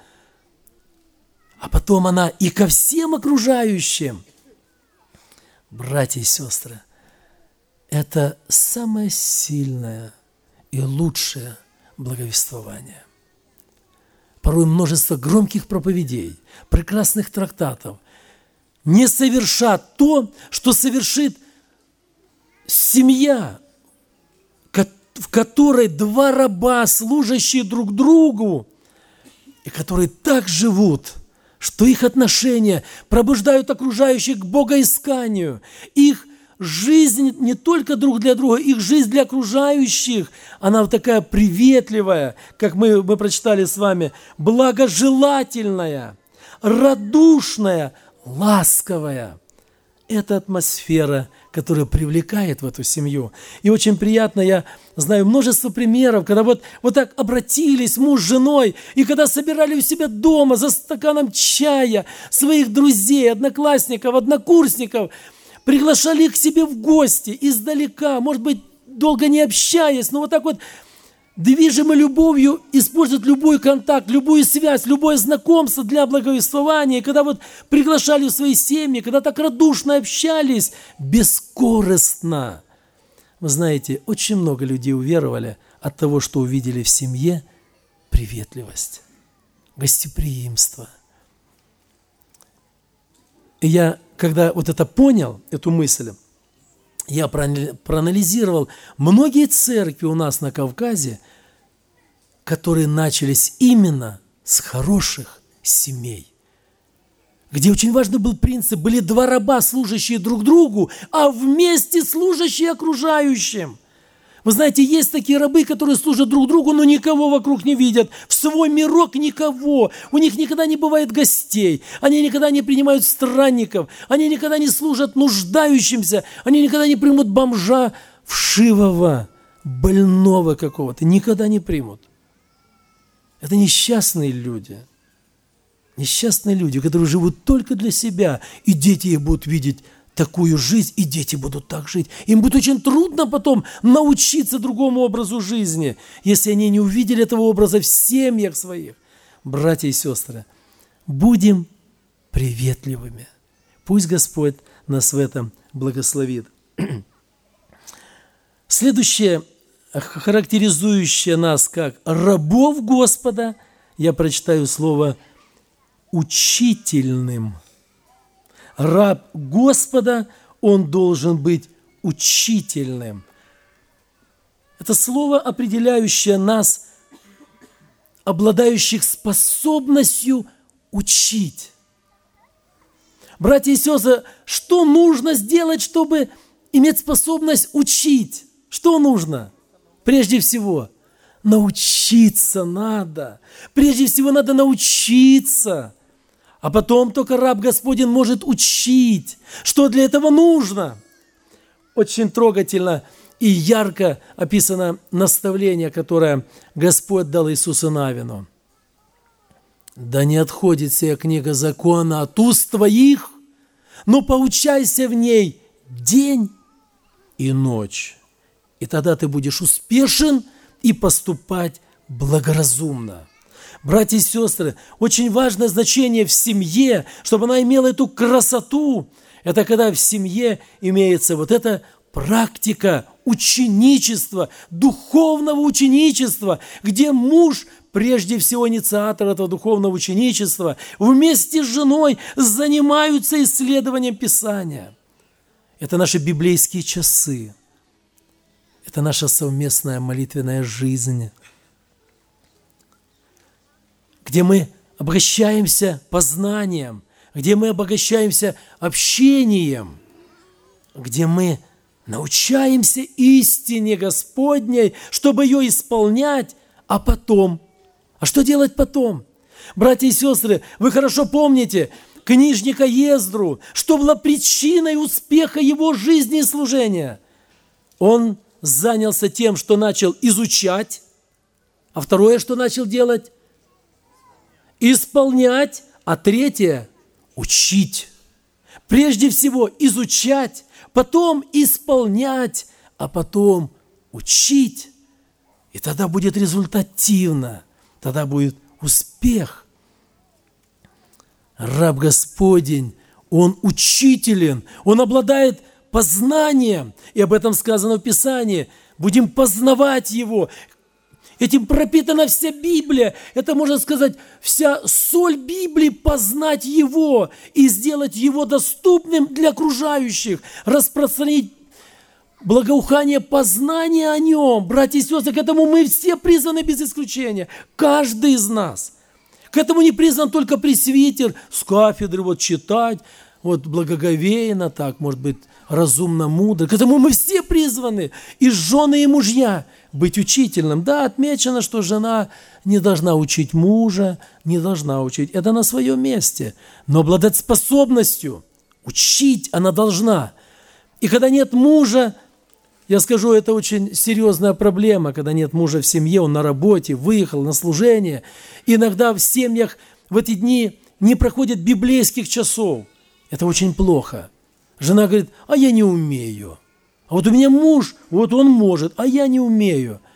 а потом она и ко всем окружающим. Братья и сестры, это самое сильное и лучшее благовествование. Порой множество громких проповедей, прекрасных трактатов не совершат то, что совершит семья, в которой два раба, служащие друг другу, и которые так живут, что их отношения пробуждают окружающих к богоисканию. Их жизнь не только друг для друга, их жизнь для окружающих, она вот такая приветливая, как мы, мы прочитали с вами, благожелательная, радушная, ласковая. Это атмосфера, которая привлекает в эту семью. И очень приятно, я знаю множество примеров, когда вот, вот так обратились муж с женой, и когда собирали у себя дома за стаканом чая своих друзей, одноклассников, однокурсников, приглашали их к себе в гости издалека, может быть, долго не общаясь, но вот так вот движимы любовью, используют любой контакт, любую связь, любое знакомство для благовествования, когда вот приглашали в свои семьи, когда так радушно общались, бескорыстно. Вы знаете, очень много людей уверовали от того, что увидели в семье приветливость, гостеприимство. И я, когда вот это понял, эту мысль, я проанализировал многие церкви у нас на Кавказе, которые начались именно с хороших семей, где очень важный был принцип, были два раба, служащие друг другу, а вместе служащие окружающим. Вы знаете, есть такие рабы, которые служат друг другу, но никого вокруг не видят. В свой мирок никого. У них никогда не бывает гостей. Они никогда не принимают странников. Они никогда не служат нуждающимся. Они никогда не примут бомжа вшивого, больного какого-то. Никогда не примут. Это несчастные люди. Несчастные люди, которые живут только для себя. И дети их будут видеть такую жизнь, и дети будут так жить. Им будет очень трудно потом научиться другому образу жизни, если они не увидели этого образа в семьях своих. Братья и сестры, будем приветливыми. Пусть Господь нас в этом благословит. Следующее, характеризующее нас как рабов Господа, я прочитаю слово «учительным». Раб Господа, он должен быть учительным. Это слово, определяющее нас, обладающих способностью учить. Братья и сестры, что нужно сделать, чтобы иметь способность учить? Что нужно? Прежде всего, научиться надо. Прежде всего, надо научиться. А потом только раб Господень может учить. Что для этого нужно? Очень трогательно и ярко описано наставление, которое Господь дал Иисусу Навину. «Да не отходит сия книга закона от уст твоих, но поучайся в ней день и ночь, и тогда ты будешь успешен и поступать благоразумно». Братья и сестры, очень важное значение в семье, чтобы она имела эту красоту. Это когда в семье имеется вот эта практика ученичества, духовного ученичества, где муж, прежде всего инициатор этого духовного ученичества, вместе с женой занимаются исследованием Писания. Это наши библейские часы. Это наша совместная молитвенная жизнь, где мы обогащаемся познанием, где мы обогащаемся общением, где мы научаемся истине Господней, чтобы ее исполнять, а потом. А что делать потом? Братья и сестры, вы хорошо помните книжника Ездру, что была причиной успеха его жизни и служения. Он занялся тем, что начал изучать, а второе, что начал делать? Исполнять, а третье – учить. Прежде всего изучать, потом исполнять, а потом учить. И тогда будет результативно, тогда будет успех. Раб Господень, он учителен, он обладает познанием, и об этом сказано в Писании. Будем познавать его. Этим пропитана вся Библия. Это, можно сказать, вся соль Библии, познать Его и сделать Его доступным для окружающих, распространить благоухание познания о Нем. Братья и сестры, к этому мы все призваны без исключения. Каждый из нас. К этому не призван только пресвитер с кафедры вот читать, вот благоговейно так, может быть, разумно, мудро. К этому мы все призваны, и жены, и мужья, быть учительным. Да, отмечено, что жена не должна учить мужа, не должна учить. Это на своем месте. Но обладать способностью учить она должна. И когда нет мужа, я скажу, это очень серьезная проблема, когда нет мужа в семье, он на работе, выехал на служение. Иногда в семьях в эти дни не проходят библейских часов. Это очень плохо. Жена говорит, а я не умею. А вот у меня муж, вот он может, а я не умею.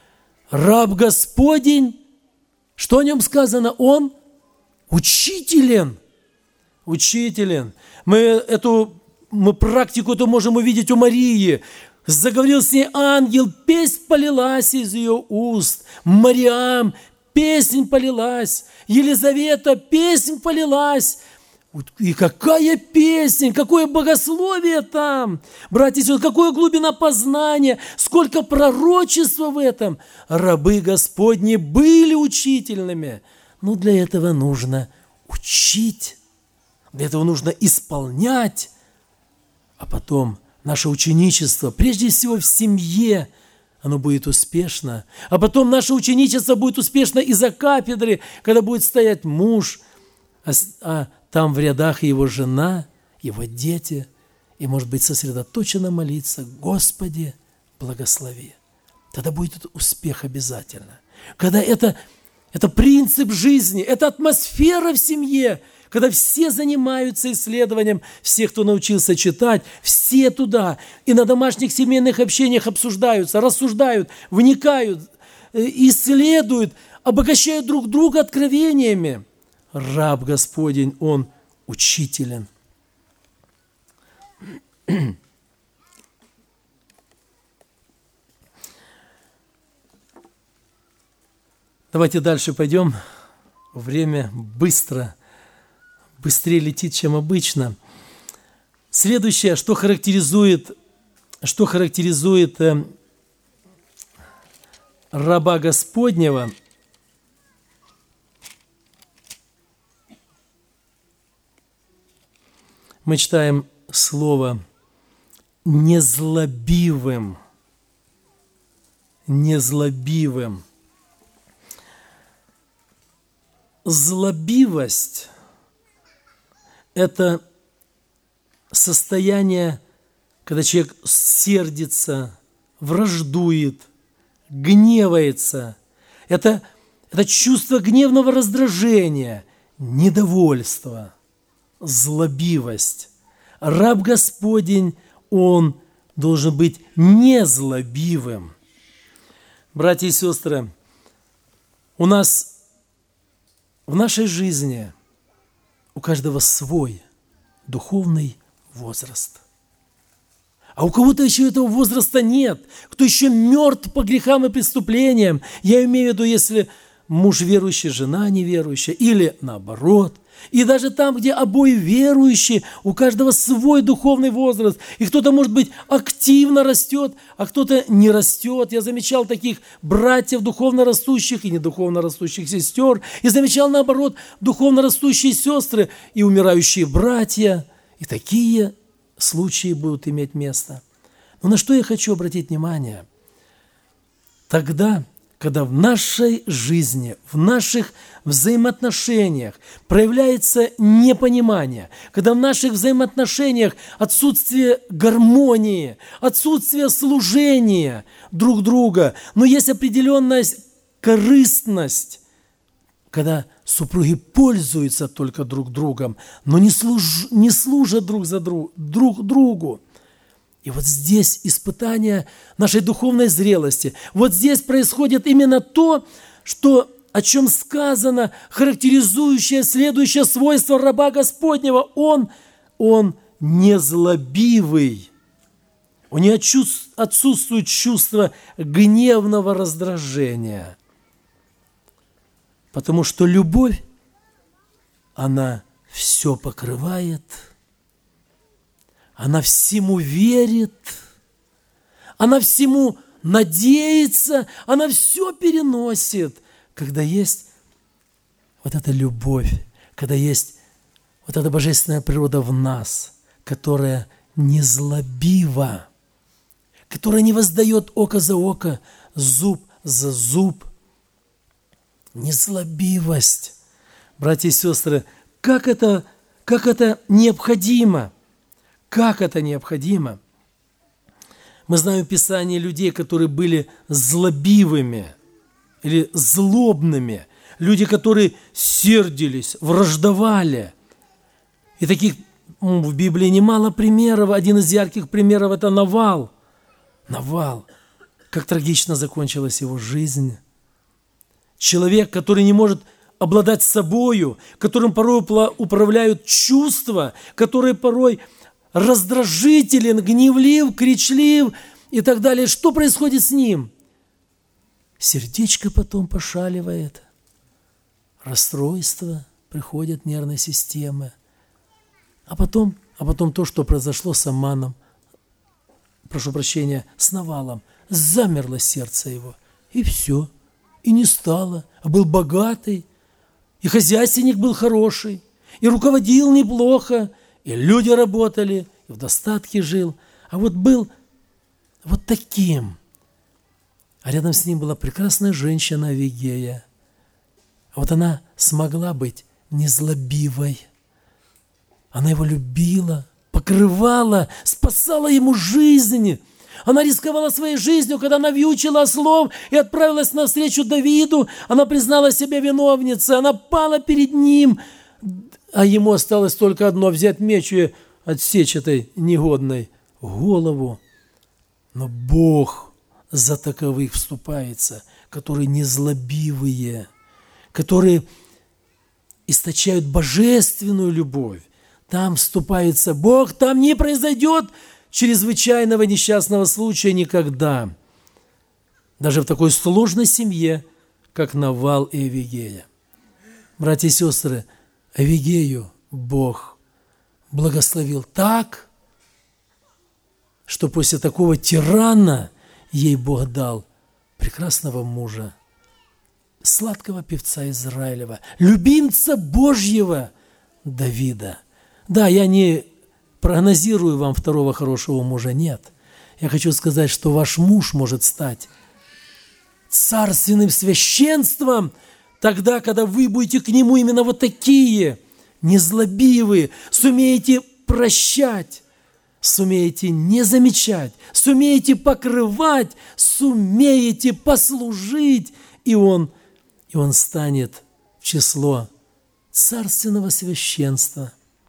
раб Господень, что о нем сказано? Он учителен. Учителен. Мы эту мы практику эту можем увидеть у Марии. Заговорил с ней ангел, песнь полилась из ее уст. Мариам, песнь полилась. Елизавета, песнь полилась. И какая песня, какое богословие там! Братья и сестры, какая глубина познания, сколько пророчества в этом! Рабы Господни были учительными. Но для этого нужно учить, для этого нужно исполнять. А потом наше ученичество, прежде всего в семье, оно будет успешно. А потом наше ученичество будет успешно и за кафедры, когда будет стоять муж, а, а там в рядах его жена, его дети, и, может быть, сосредоточенно молиться: Господи, благослови. Тогда будет успех обязательно. Когда это, это принцип жизни, это атмосфера в семье, когда все занимаются исследованием, все, кто научился читать, все туда, и на домашних семейных общениях обсуждаются, рассуждают, вникают, исследуют, обогащают друг друга откровениями. Раб Господень, он учителен. Давайте дальше пойдем. Время быстро, быстрее летит, чем обычно. Следующее, что характеризует, что характеризует э, раба Господнего – мы читаем слово «незлобивым». Незлобивым. Злобивость – это состояние, когда человек сердится, враждует, гневается. Это, это чувство гневного раздражения, недовольства. Злобивость. Раб Господень, он должен быть незлобивым. Братья и сестры, у нас в нашей жизни у каждого свой духовный возраст. А у кого-то еще этого возраста нет, кто еще мертв по грехам и преступлениям. Я имею в виду, если муж верующий, жена неверующая, или наоборот. И даже там, где обои верующие, у каждого свой духовный возраст. И кто-то, может быть, активно растет, а кто-то не растет. Я замечал таких братьев духовно растущих и недуховно растущих сестер. И замечал, наоборот, духовно растущие сестры и умирающие братья. И такие случаи будут иметь место. Но на что я хочу обратить внимание? Тогда, когда в нашей жизни, в наших взаимоотношениях проявляется непонимание, когда в наших взаимоотношениях отсутствие гармонии, отсутствие служения друг друга, но есть определенная корыстность, когда супруги пользуются только друг другом, но не, служ, не служат друг за друг, друг другу. И вот здесь испытание нашей духовной зрелости. Вот здесь происходит именно то, что, о чем сказано, характеризующее следующее свойство раба Господнего. Он, он незлобивый. У него отсутствует чувство гневного раздражения. Потому что любовь, она все покрывает, она всему верит, она всему надеется, она все переносит, когда есть вот эта любовь, когда есть вот эта божественная природа в нас, которая незлобива, которая не воздает око за око, зуб за зуб. Незлобивость. Братья и сестры, как это, как это необходимо? Как это необходимо? Мы знаем в Писании людей, которые были злобивыми или злобными. Люди, которые сердились, враждовали. И таких в Библии немало примеров. Один из ярких примеров – это Навал. Навал. как трагично закончилась его жизнь. Человек, который не может обладать собою, которым порой управляют чувства, который порой раздражителен, гневлив, кричлив и так далее. Что происходит с ним? Сердечко потом пошаливает, расстройство приходит нервной системы, а потом, а потом то, что произошло с Аманом, прошу прощения, с Навалом, замерло сердце его, и все, и не стало, а был богатый, и хозяйственник был хороший, и руководил неплохо, и люди работали, и в достатке жил, а вот был вот таким. А рядом с ним была прекрасная женщина Авигея. А вот она смогла быть незлобивой. Она его любила, покрывала, спасала ему жизнь. Она рисковала своей жизнью, когда она вьючила ослов и отправилась навстречу Давиду. Она признала себя виновницей, она пала перед ним, а ему осталось только одно – взять меч и отсечь этой негодной голову. Но Бог за таковых вступается, которые незлобивые, которые источают божественную любовь. Там вступается Бог, там не произойдет чрезвычайного несчастного случая никогда. Даже в такой сложной семье, как Навал и Авигея. Братья и сестры, Авигею Бог благословил так, что после такого тирана ей Бог дал прекрасного мужа, сладкого певца Израилева, любимца Божьего Давида. Да, я не прогнозирую вам второго хорошего мужа, нет. Я хочу сказать, что ваш муж может стать царственным священством тогда, когда вы будете к нему именно вот такие, незлобивые, сумеете прощать, сумеете не замечать, сумеете покрывать, сумеете послужить, и он, и он станет в число царственного священства.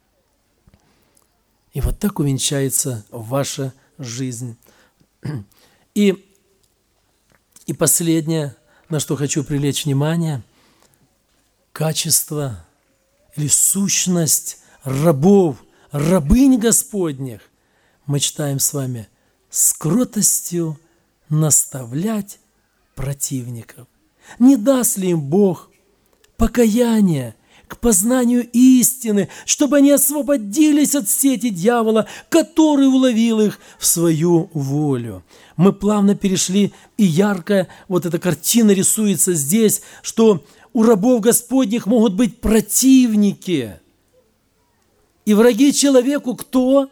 И вот так увенчается ваша жизнь. И, и последнее, на что хочу привлечь внимание, качество или сущность рабов, рабынь Господних. Мы читаем с вами: с кротостью наставлять противников. Не даст ли им Бог покаяние к познанию истины, чтобы они освободились от сети дьявола, который уловил их в свою волю? Мы плавно перешли, и ярко вот эта картина рисуется здесь, что у рабов Господних могут быть противники. И враги человеку кто?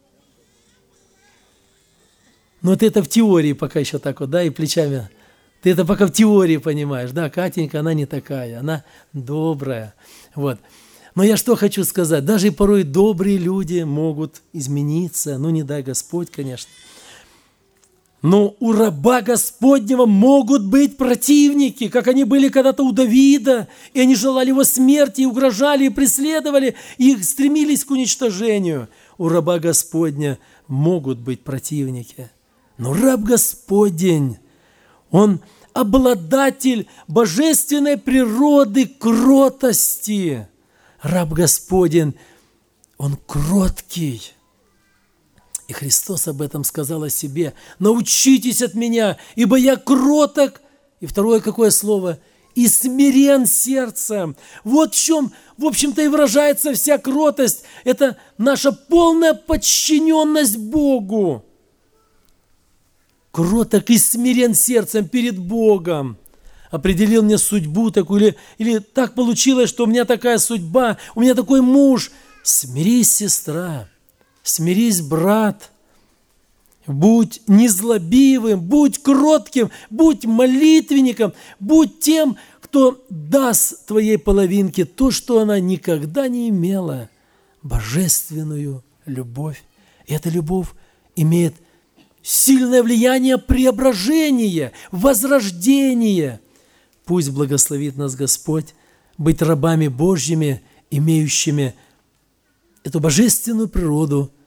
Ну, ты это в теории пока еще так вот, да, и плечами. Ты это пока в теории понимаешь, да, Катенька, она не такая, она добрая, вот. Но я что хочу сказать, даже и порой добрые люди могут измениться, ну, не дай Господь, конечно. Но у раба Господнего могут быть противники, как они были когда-то у Давида, и они желали его смерти, и угрожали, и преследовали, и стремились к уничтожению. У раба Господня могут быть противники. Но раб Господень, он обладатель божественной природы кротости. Раб Господень, он кроткий. И Христос об этом сказал о себе: научитесь от меня, ибо я кроток. И второе какое слово? И смирен сердцем. Вот в чем, в общем-то, и выражается вся кротость. Это наша полная подчиненность Богу. Кроток и смирен сердцем перед Богом. Определил мне судьбу такую, или, или так получилось, что у меня такая судьба, у меня такой муж. Смирись, сестра, смирись, брат. Будь незлобивым, будь кротким, будь молитвенником, будь тем, кто даст твоей половинке то, что она никогда не имела, божественную любовь. И эта любовь имеет сильное влияние преображения, возрождения. Пусть благословит нас Господь быть рабами Божьими, имеющими эту божественную природу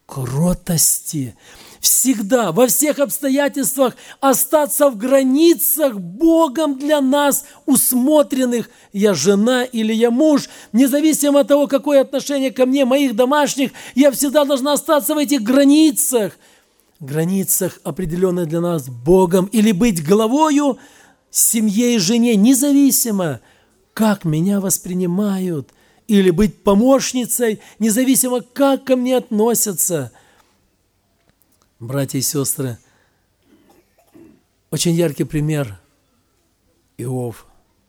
кротости. Всегда, во всех обстоятельствах остаться в границах Богом для нас усмотренных. Я жена или я муж, независимо от того, какое отношение ко мне, моих домашних, я всегда должна остаться в этих границах. Границах, определенных для нас Богом, или быть главою семье и жене, независимо, как меня воспринимают, или быть помощницей, независимо, как ко мне относятся. Братья и сестры, очень яркий пример Иов.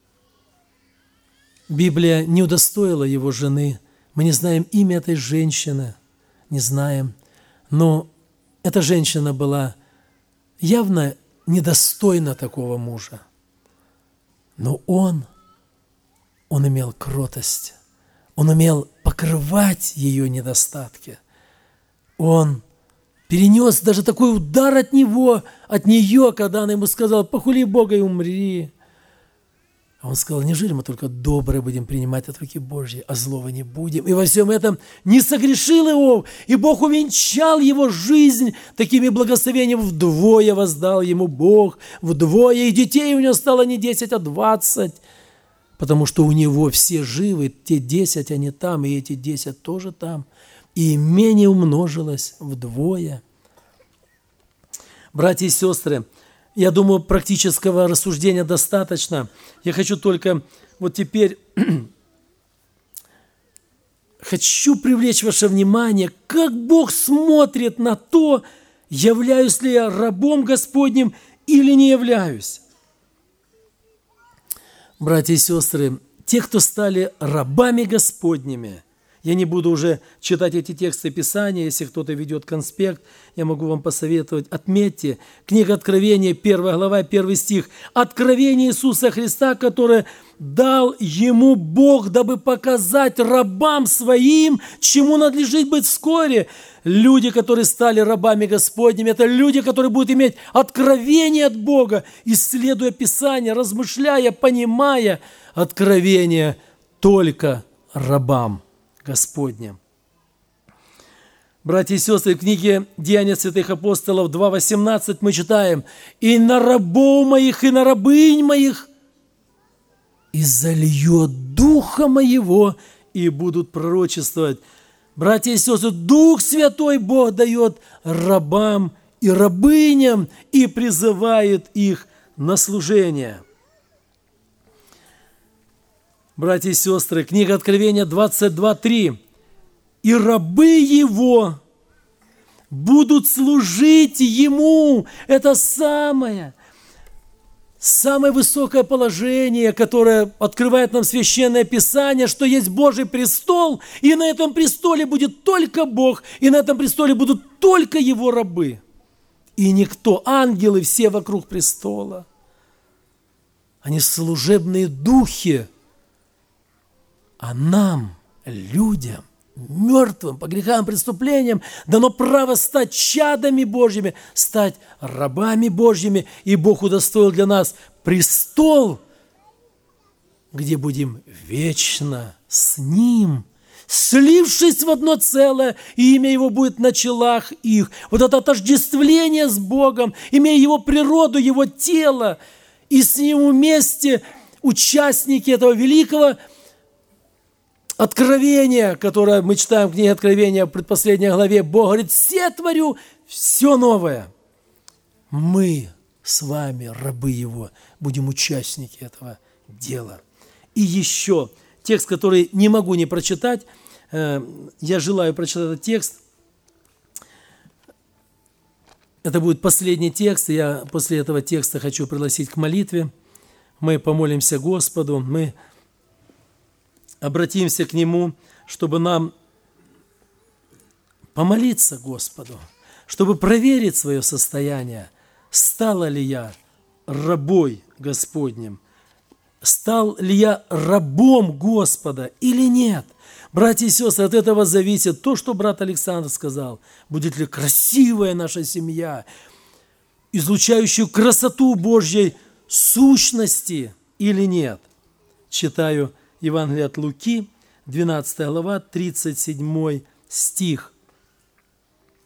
Библия не удостоила его жены. Мы не знаем имя этой женщины, не знаем. Но эта женщина была явно недостойна такого мужа. Но он, он имел кротость. Он умел покрывать ее недостатки. Он перенес даже такой удар от него, от нее, когда она ему сказала: «Похули Бога и умри». А он сказал: «Неужели мы только доброе будем принимать от руки Божьей, а злого не будем?» И во всем этом не согрешил Иов, и Бог увенчал его жизнь такими благословениями. Вдвое воздал ему Бог, вдвое, и детей у него стало не десять, а двадцать, потому что у него все живы, те десять, они там, и эти десять тоже там. И имение умножилось вдвое. Братья и сестры, я думаю, практического рассуждения достаточно. Я хочу только вот теперь хочу привлечь ваше внимание, как Бог смотрит на то, являюсь ли я рабом Господним или не являюсь. Братья и сестры, те, кто стали рабами Господними, я не буду уже читать эти тексты Писания, если кто-то ведет конспект, я могу вам посоветовать. Отметьте, книга Откровения, первая глава, первый стих. Откровение Иисуса Христа, которое дал ему Бог, дабы показать рабам своим, чему надлежит быть вскоре. Люди, которые стали рабами Господними, это люди, которые будут иметь откровение от Бога, исследуя Писание, размышляя, понимая откровение только рабам Господним. Братья и сестры, в книге «Деяния святых апостолов» два восемнадцать мы читаем: «И на рабов моих, и на рабынь моих и зальет Духа Моего, и будут пророчествовать». Братья и сестры, Дух Святой Бог дает рабам и рабыням и призывает их на служение. Братья и сестры, книга Откровения двадцать два три. «И рабы Его будут служить Ему». Это самое, самое высокое положение, которое открывает нам Священное Писание, что есть Божий престол, и на этом престоле будет только Бог, и на этом престоле будут только Его рабы. И никто, ангелы все вокруг престола. Они служебные духи. А нам, людям, мертвым по грехам, преступлениям, дано право стать чадами Божьими, стать рабами Божьими, и Бог удостоил для нас престол, где будем вечно с Ним, слившись в одно целое, и имя Его будет на челах их. Вот это отождествление с Богом, имея Его природу, Его тело, и с Ним вместе участники этого великого откровение, которое мы читаем в книге Откровения, в предпоследней главе. Бог говорит: «Все творю, все новое». Мы с вами, рабы Его, будем участники этого дела. И еще текст, который не могу не прочитать, я желаю прочитать этот текст. Это будет последний текст, и я после этого текста хочу пригласить к молитве. Мы помолимся Господу, мы обратимся к Нему, чтобы нам помолиться Господу, чтобы проверить свое состояние. Стала ли я рабой Господним? Стал ли я рабом Господа или нет? Братья и сестры, от этого зависит то, что брат Александр сказал. Будет ли красивая наша семья, излучающую красоту Божьей сущности или нет? Читаю Евангелие от Луки, двенадцатая глава, тридцать седьмой стих.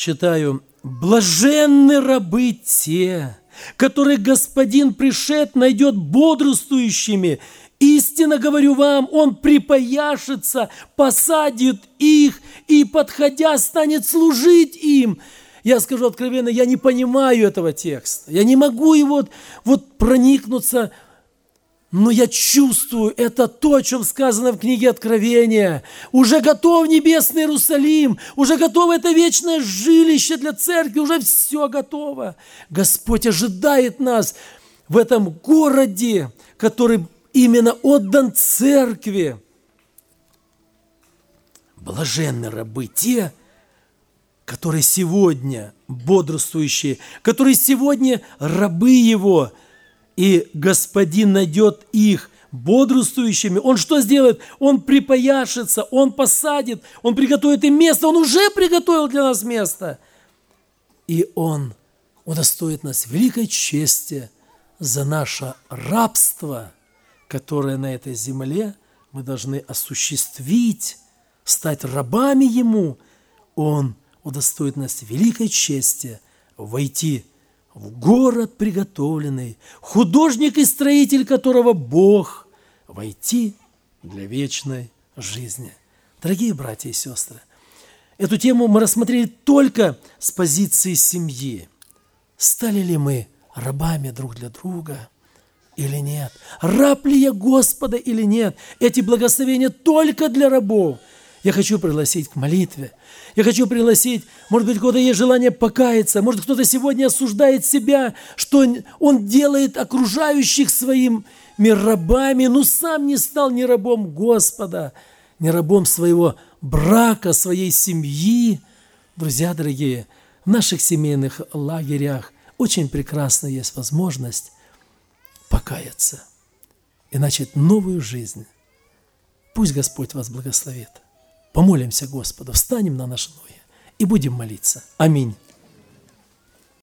читаю: «Блаженны рабы те, которых Господин пришед найдет бодрствующими. Истинно говорю вам, Он припояшется, посадит их и, подходя, станет служить им». Я скажу откровенно, я не понимаю этого текста. Я не могу его вот проникнуться, но я чувствую, это то, о чем сказано в книге Откровения. Уже готов небесный Иерусалим, уже готово это вечное жилище для церкви, уже все готово. Господь ожидает нас в этом городе, который именно отдан церкви. Блаженны рабы те, которые сегодня бодрствующие, которые сегодня рабы Его, и Господин найдет их бодрствующими. Он что сделает? Он припояшется, Он посадит, Он приготовит им место, Он уже приготовил для нас место. И Он удостоит нас великой чести за наше рабство, которое на этой земле мы должны осуществить, стать рабами Ему. Он удостоит нас великой чести войти в город приготовленный, художник и строитель которого Бог, войти для вечной жизни. Дорогие братья и сестры, эту тему мы рассмотрели только с позиции семьи. Стали ли мы рабами друг для друга или нет? Раб ли я Господа или нет? Эти благословения только для рабов. Я хочу пригласить к молитве. Я хочу пригласить, может быть, у кого-то есть желание покаяться, может, кто-то сегодня осуждает себя, что он делает окружающих своими рабами, но сам не стал ни рабом Господа, ни рабом своего брака, своей семьи. Друзья дорогие, в наших семейных лагерях очень прекрасно есть возможность покаяться и начать новую жизнь. Пусть Господь вас благословит. Помолимся Господу, встанем на наши ноги и будем молиться. Аминь.